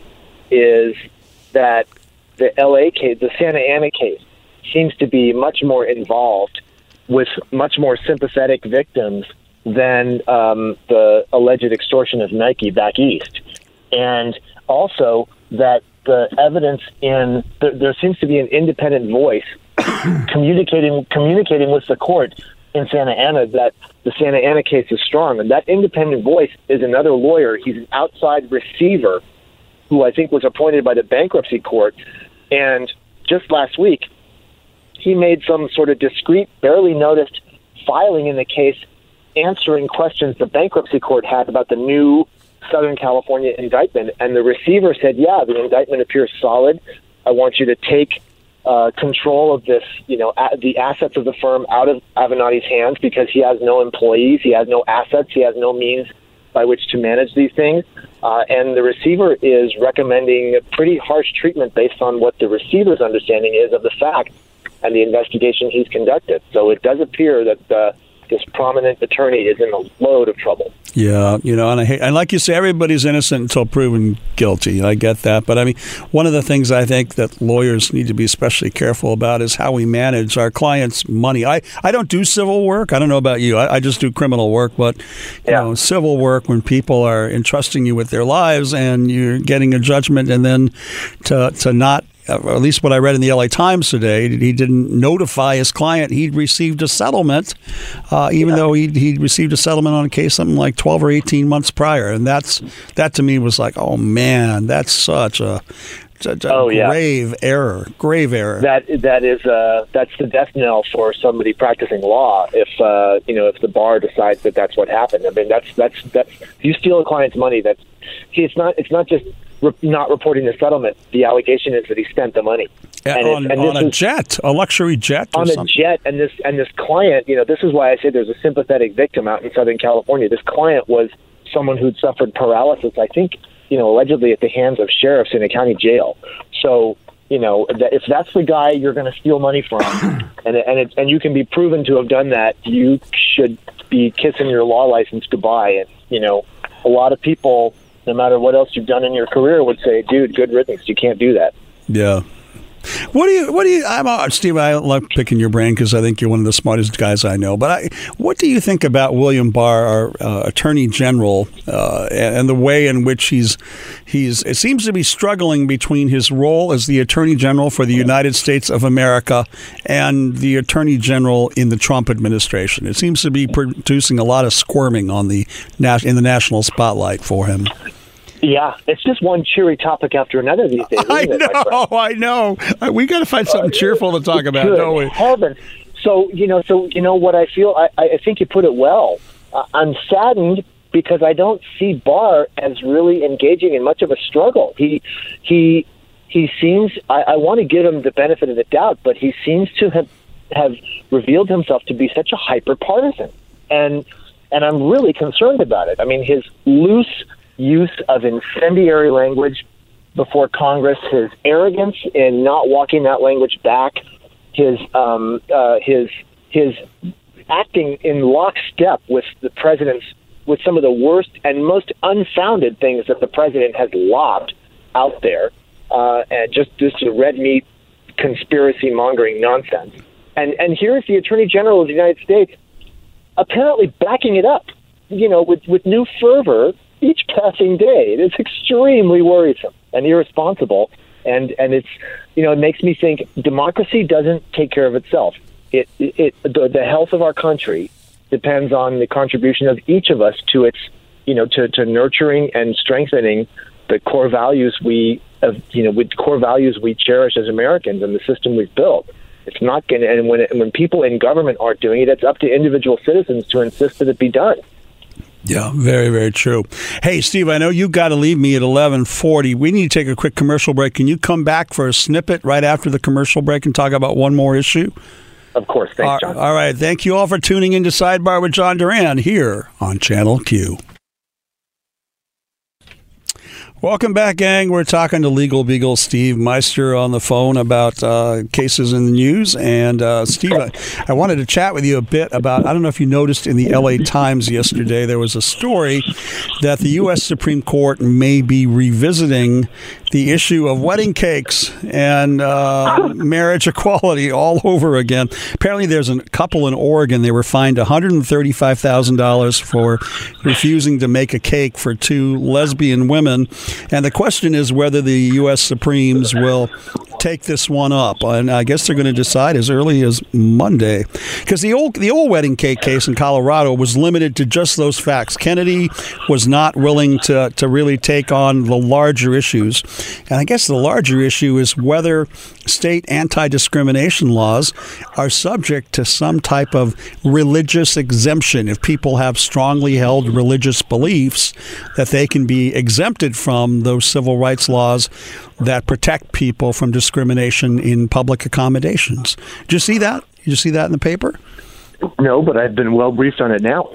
is that the L A case, the Santa Ana case, seems to be much more involved with much more sympathetic victims than um, the alleged extortion of Nike back east. And also that the evidence in the, there seems to be an independent voice communicating communicating with the court in Santa Ana that the Santa Ana case is strong. And that independent voice is another lawyer. He's an outside receiver who I think was appointed by the bankruptcy court. And just last week, he made some sort of discreet, barely noticed filing in the case, answering questions the bankruptcy court had about the new Southern California indictment. And the receiver said, yeah, the indictment appears solid. I want you to take uh, control of this, you know, a- the assets of the firm out of Avenatti's hands because he has no employees, he has no assets, he has no means by which to manage these things. Uh, and the receiver is recommending a pretty harsh treatment based on what the receiver's understanding is of the facts and the investigation he's conducted. So it does appear that uh, this prominent attorney is in a load of trouble. Yeah, you know, and I hate, and like you say, everybody's innocent until proven guilty. I get that, but I mean, one of the things I think that lawyers need to be especially careful about is how we manage our clients' money. I, I don't do civil work. I don't know about you. I, I just do criminal work, but you yeah. know, civil work when people are entrusting you with their lives and you're getting a judgment, and then to to not. Or at least what I read in the L A Times today, he didn't notify his client he'd received a settlement, uh, even yeah. though he'd, he'd received a settlement on a case something like twelve or eighteen months prior. And that's that to me was like, oh, man, that's such a, such a oh, grave yeah. error, grave error. That that is uh, that's the death knell for somebody practicing law. If uh, you know, if the bar decides that that's what happened, I mean, that's that's that's if you steal a client's money, that's see, it's not it's not just re- not reporting the settlement. The allegation is that he spent the money and on, it, and on a was, jet, a luxury jet, or on something. a jet. And this and this client, you know, this is why I say there's a sympathetic victim out in Southern California. This client was someone who'd suffered paralysis, I think, you know, allegedly at the hands of sheriffs in a county jail. So, you know, if that's the guy you're going to steal money from, and and it, and you can be proven to have done that, you should be kissing your law license goodbye. And, you know, a lot of people, no matter what else you've done in your career, would say, dude, good riddance. You can't do that. Yeah. What do you, what do you, I'm, uh, Steve, I love picking your brain because I think you're one of the smartest guys I know, but I, what do you think about William Barr, our uh, Attorney General, uh, and, and the way in which he's, he's, it seems to be struggling between his role as the Attorney General for the United States of America and the Attorney General in the Trump administration? It seems to be producing a lot of squirming on the, in the national spotlight for him. Yeah, it's just one cheery topic after another these days. I isn't know, it, I know. We got to find something uh, cheerful to talk about, good don't we? Heaven. So you know, so you know what I feel. I, I think you put it well. Uh, I'm saddened because I don't see Barr as really engaging in much of a struggle. He he he seems. I, I want to give him the benefit of the doubt, but he seems to have have revealed himself to be such a hyper partisan, and and I'm really concerned about it. I mean, his loose use of incendiary language before Congress, his arrogance in not walking that language back, his um, uh, his his acting in lockstep with the president's, with some of the worst and most unfounded things that the president has lobbed out there, uh, and just this red meat conspiracy mongering nonsense. And and here's the Attorney General of the United States apparently backing it up, you know, with with new fervor each passing day. It is extremely worrisome and irresponsible, and and it's, you know, it makes me think democracy doesn't take care of itself. It it, it the, the health of our country depends on the contribution of each of us to its, you know, to, to nurturing and strengthening the core values we of you know with core values we cherish as Americans and the system we've built. It's not going to, and when it, when people in government aren't doing it, it's up to individual citizens to insist that it be done. Yeah, very, very true. Hey, Steve, I know you got to leave me at eleven forty. We need to take a quick commercial break. Can you come back for a snippet right after the commercial break and talk about one more issue? Of course. Thanks, John. All right. Thank you all for tuning in to Sidebar with John Duran here on Channel Q. Welcome back, gang. We're talking to Legal Beagle Steve Meister on the phone about uh, cases in the news. And, uh, Steve, I, I wanted to chat with you a bit about, I don't know if you noticed in the L A Times yesterday, there was a story that the U S Supreme Court may be revisiting the issue of wedding cakes and uh, marriage equality all over again. Apparently, there's a couple in Oregon. They were fined one hundred thirty-five thousand dollars for refusing to make a cake for two lesbian women. And the question is whether the U S Supremes will take this one up, and I guess they're going to decide as early as Monday, because the old the old wedding cake case in Colorado was limited to just those facts. Kennedy was not willing to to really take on the larger issues, and I guess the larger issue is whether state anti-discrimination laws are subject to some type of religious exemption. If people have strongly held religious beliefs, that they can be exempted from those civil rights laws that protect people from discrimination in public accommodations. Did you see that? Did you see that in the paper? No, but I've been well briefed on it now.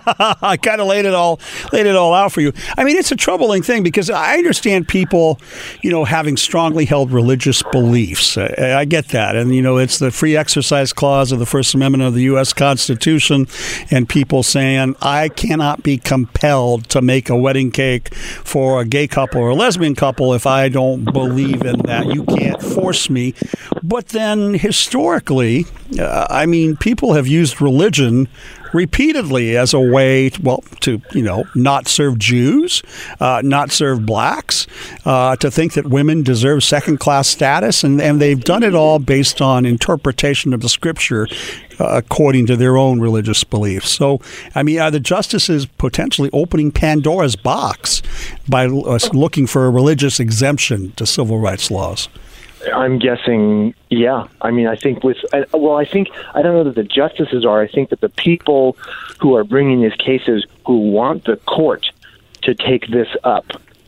I kind of laid it all laid it all out for you. I mean, it's a troubling thing because I understand people, you know, having strongly held religious beliefs. I, I get that. And, you know, it's the free exercise clause of the First Amendment of the U S Constitution, and people saying, I cannot be compelled to make a wedding cake for a gay couple or a lesbian couple if I don't believe in that. You can't force me. But then historically, uh, I mean, people have used religion repeatedly as a way, to, well, to, you know, not serve Jews, uh, not serve blacks, uh, to think that women deserve second-class status, and, and they've done it all based on interpretation of the scripture uh, according to their own religious beliefs. So, I mean, are the justices potentially opening Pandora's box by uh, looking for a religious exemption to civil rights laws? I'm guessing, yeah. I mean, I think with, well, I think, I don't know that the justices are. I think that the people who are bringing these cases who want the court to take this up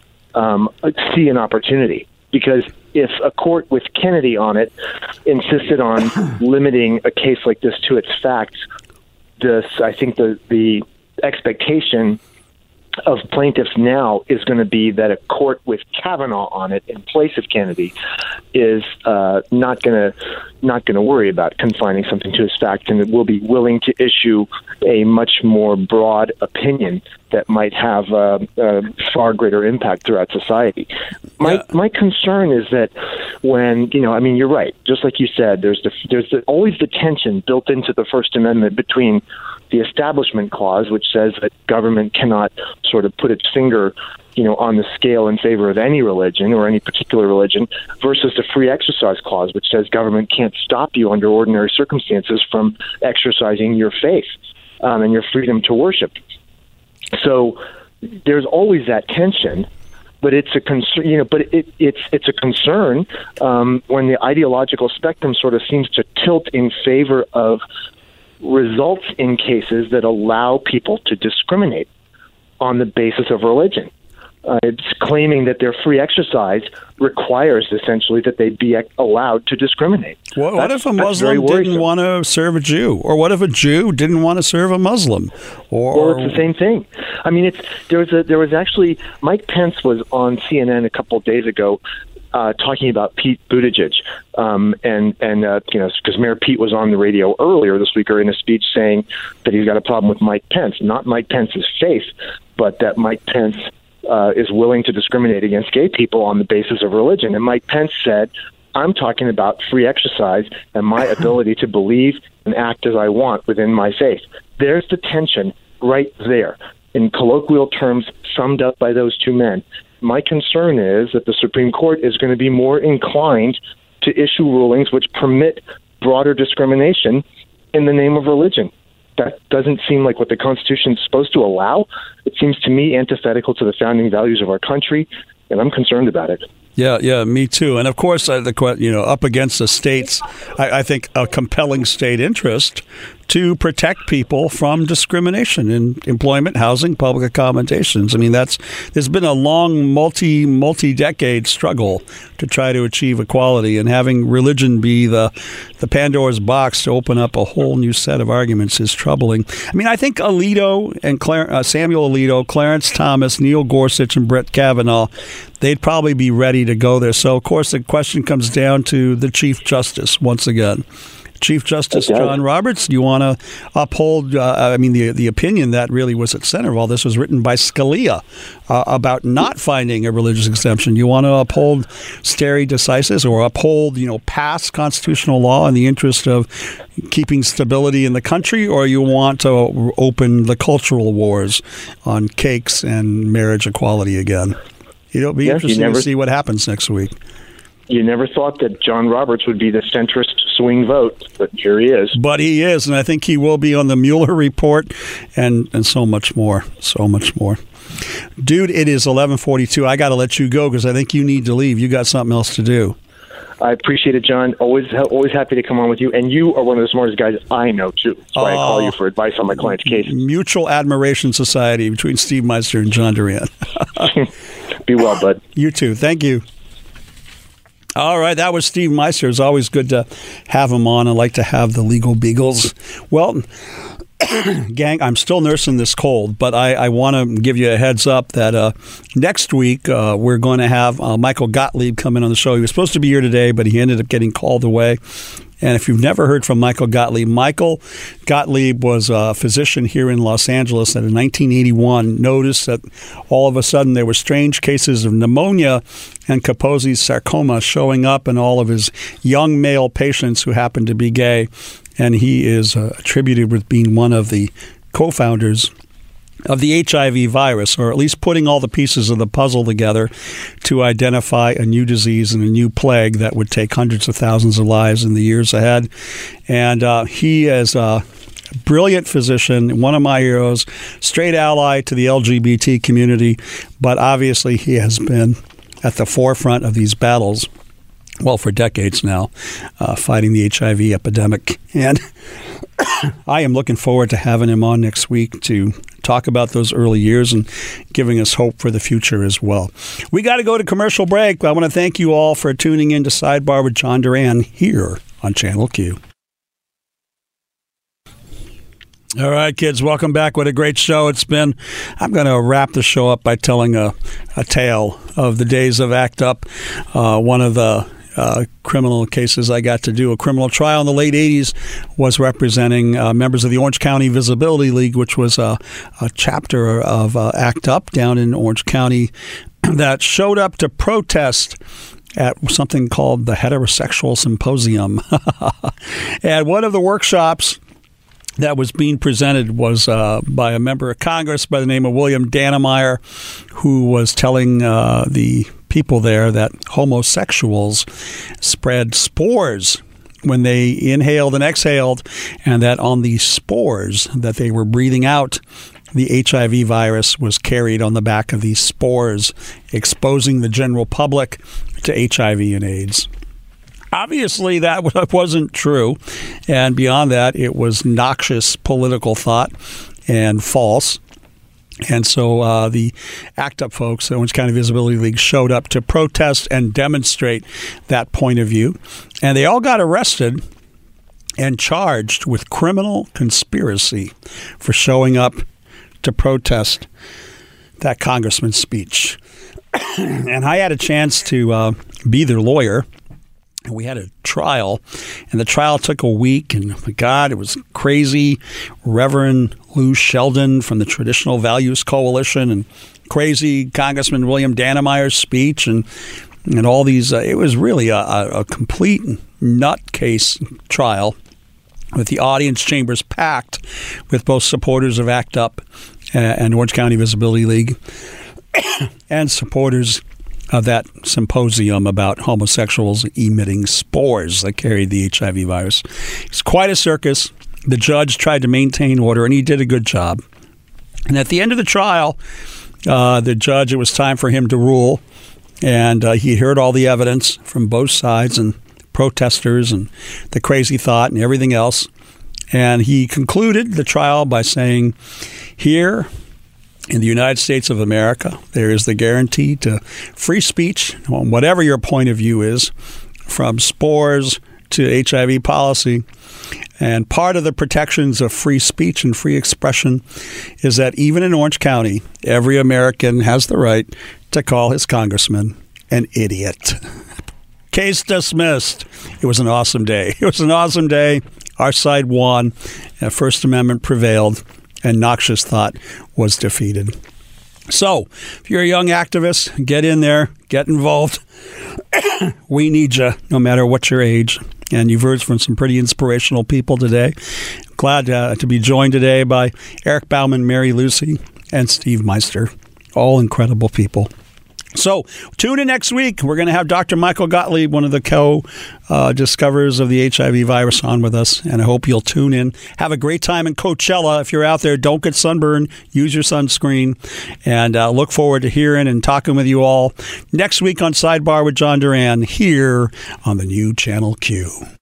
um, see an opportunity. Because if a court with Kennedy on it insisted on limiting a case like this to its facts, this, I think the, the expectation of plaintiffs now is going to be that a court with Kavanaugh on it in place of Kennedy is uh, not going to not going to worry about confining something to its facts, and it will be willing to issue a much more broad opinion that might have uh, a far greater impact throughout society. My yeah. my concern is that when, you know, I mean, you're right. Just like you said, there's the, there's the, always the tension built into the First Amendment between the Establishment Clause, which says that government cannot sort of put its finger, you know, on the scale in favor of any religion or any particular religion, versus the Free Exercise Clause, which says government can't stop you under ordinary circumstances from exercising your faith um, and your freedom to worship. So there's always that tension, but it's a concern, you know, but it, it's it's a concern um, when the ideological spectrum sort of seems to tilt in favor of results in cases that allow people to discriminate on the basis of religion. Uh, it's claiming that their free exercise requires essentially that they be allowed to discriminate. What, what if a Muslim didn't want to serve a Jew? Or what if a Jew didn't want to serve a Muslim? Or, well, it's the same thing. I mean, it's there was a, there was actually Mike Pence was on C N N a couple of days ago uh, talking about Pete Buttigieg, um, and and uh, you know, because Mayor Pete was on the radio earlier this week or in a speech saying that he's got a problem with Mike Pence, not Mike Pence's faith, but that Mike Pence Uh, is willing to discriminate against gay people on the basis of religion. And Mike Pence said, I'm talking about free exercise and my ability to believe and act as I want within my faith. There's the tension right there, in colloquial terms summed up by those two men. My concern is that the Supreme Court is going to be more inclined to issue rulings which permit broader discrimination in the name of religion. That doesn't seem like what the Constitution is supposed to allow. It seems to me antithetical to the founding values of our country, and I'm concerned about it. Yeah, yeah, me too. And of course, uh, the you know, up against the states, I, I think a compelling state interest to protect people from discrimination in employment, housing, public accommodations. I mean, that's there's been a long, multi multi decade struggle to try to achieve equality, and having religion be the the Pandora's box to open up a whole new set of arguments is troubling. I mean, I think Alito and Clar- uh, Samuel Alito, Clarence Thomas, Neil Gorsuch, and Brett Kavanaugh, they'd probably be ready to go there. So, of course, the question comes down to the Chief Justice once again. Chief Justice Okay. John Roberts, do you want to uphold, uh, I mean, the the opinion that really was at center of all this was written by Scalia uh, about not finding a religious exemption. You want to uphold stare decisis or uphold, you know, past constitutional law in the interest of keeping stability in the country, or you want to open the cultural wars on cakes and marriage equality again? It'll be Yes, you interesting never- to see what happens next week. You never thought that John Roberts would be the centrist swing vote, but here he is. But he is, and I think he will be on the Mueller report and, and so much more, so much more. Dude, it is eleven forty-two. I got to let you go because I think you need to leave. You got something else to do. I appreciate it, John. Always, always happy to come on with you. And you are one of the smartest guys I know, too. That's why I call Oh. you for advice on my client's cases. Mutual Admiration Society between Steve Meister and John Duran. Be well, bud. You too. Thank you. All right, that was Steve Meister. It's always good to have him on. I like to have the legal beagles. Well, gang, I'm still nursing this cold, but I, I want to give you a heads up that uh, next week uh, we're going to have uh, Michael Gottlieb come in on the show. He was supposed to be here today, but he ended up getting called away. And if you've never heard from Michael Gottlieb, Michael Gottlieb was a physician here in Los Angeles that in nineteen eighty-one noticed that all of a sudden there were strange cases of pneumonia and Kaposi's sarcoma showing up in all of his young male patients who happened to be gay. And he is uh, attributed with being one of the co-founders of the H I V virus, or at least putting all the pieces of the puzzle together to identify a new disease and a new plague that would take hundreds of thousands of lives in the years ahead. And uh, he is a brilliant physician, one of my heroes, straight ally to the L G B T community, but obviously he has been at the forefront of these battles, well, for decades now, uh, fighting the H I V epidemic. And I am looking forward to having him on next week to talk about those early years and giving us hope for the future as well. We got to go to commercial break. I want to thank you all for tuning in to Sidebar with John Duran here on Channel Q. All right, kids, welcome back. What a great show it's been. I'm going to wrap the show up by telling a, a tale of the days of ACT UP. Uh, one of the Uh, criminal cases I got to do. A criminal trial in the late eighties was representing uh, members of the Orange County Visibility League, which was a, a chapter of uh, ACT UP down in Orange County that showed up to protest at something called the Heterosexual Symposium. And one of the workshops that was being presented was uh, by a member of Congress by the name of William Dannemeyer, who was telling uh, the people there that homosexuals spread spores when they inhaled and exhaled, and that on these spores that they were breathing out, the H I V virus was carried on the back of these spores, exposing the general public to H I V and AIDS. Obviously, that wasn't true, and beyond that, it was noxious political thought and false. And so uh, the ACT UP folks, the Orange County Visibility League, showed up to protest and demonstrate that point of view. And they all got arrested and charged with criminal conspiracy for showing up to protest that congressman's speech. And I had a chance to uh, be their lawyer. And we had a trial, and the trial took a week, and my God, it was crazy. Reverend Lou Sheldon from the Traditional Values Coalition, and crazy Congressman William Dannemeyer's speech, and and all these. Uh, it was really a, a, a complete nutcase trial, with the audience chambers packed with both supporters of ACT UP and Orange County Visibility League and supporters of that symposium about homosexuals emitting spores that carried the H I V virus. It's quite a circus. The judge tried to maintain order, and he did a good job. And at the end of the trial, uh, the judge, it was time for him to rule, and uh, he heard all the evidence from both sides and protesters and the crazy thought and everything else. And he concluded the trial by saying, here in the United States of America, there is the guarantee to free speech, whatever your point of view is, from spores to H I V policy. And part of the protections of free speech and free expression is that even in Orange County, every American has the right to call his congressman an idiot. Case dismissed. It was an awesome day. It was an awesome day. Our side won. And First Amendment prevailed, and noxious thought was defeated. So, if you're a young activist, get in there, get involved. We need you, no matter what your age. And you've heard from some pretty inspirational people today. Glad uh, to be joined today by Eric Bauman, Mary Lucy, and Steve Meister. All incredible people. So tune in next week. We're going to have Doctor Michael Gottlieb, one of the co-discoverers uh, of the H I V virus, on with us. And I hope you'll tune in. Have a great time in Coachella. If you're out there, don't get sunburned. Use your sunscreen. And uh, look forward to hearing and talking with you all next week on Sidebar with John Duran here on the new Channel Q.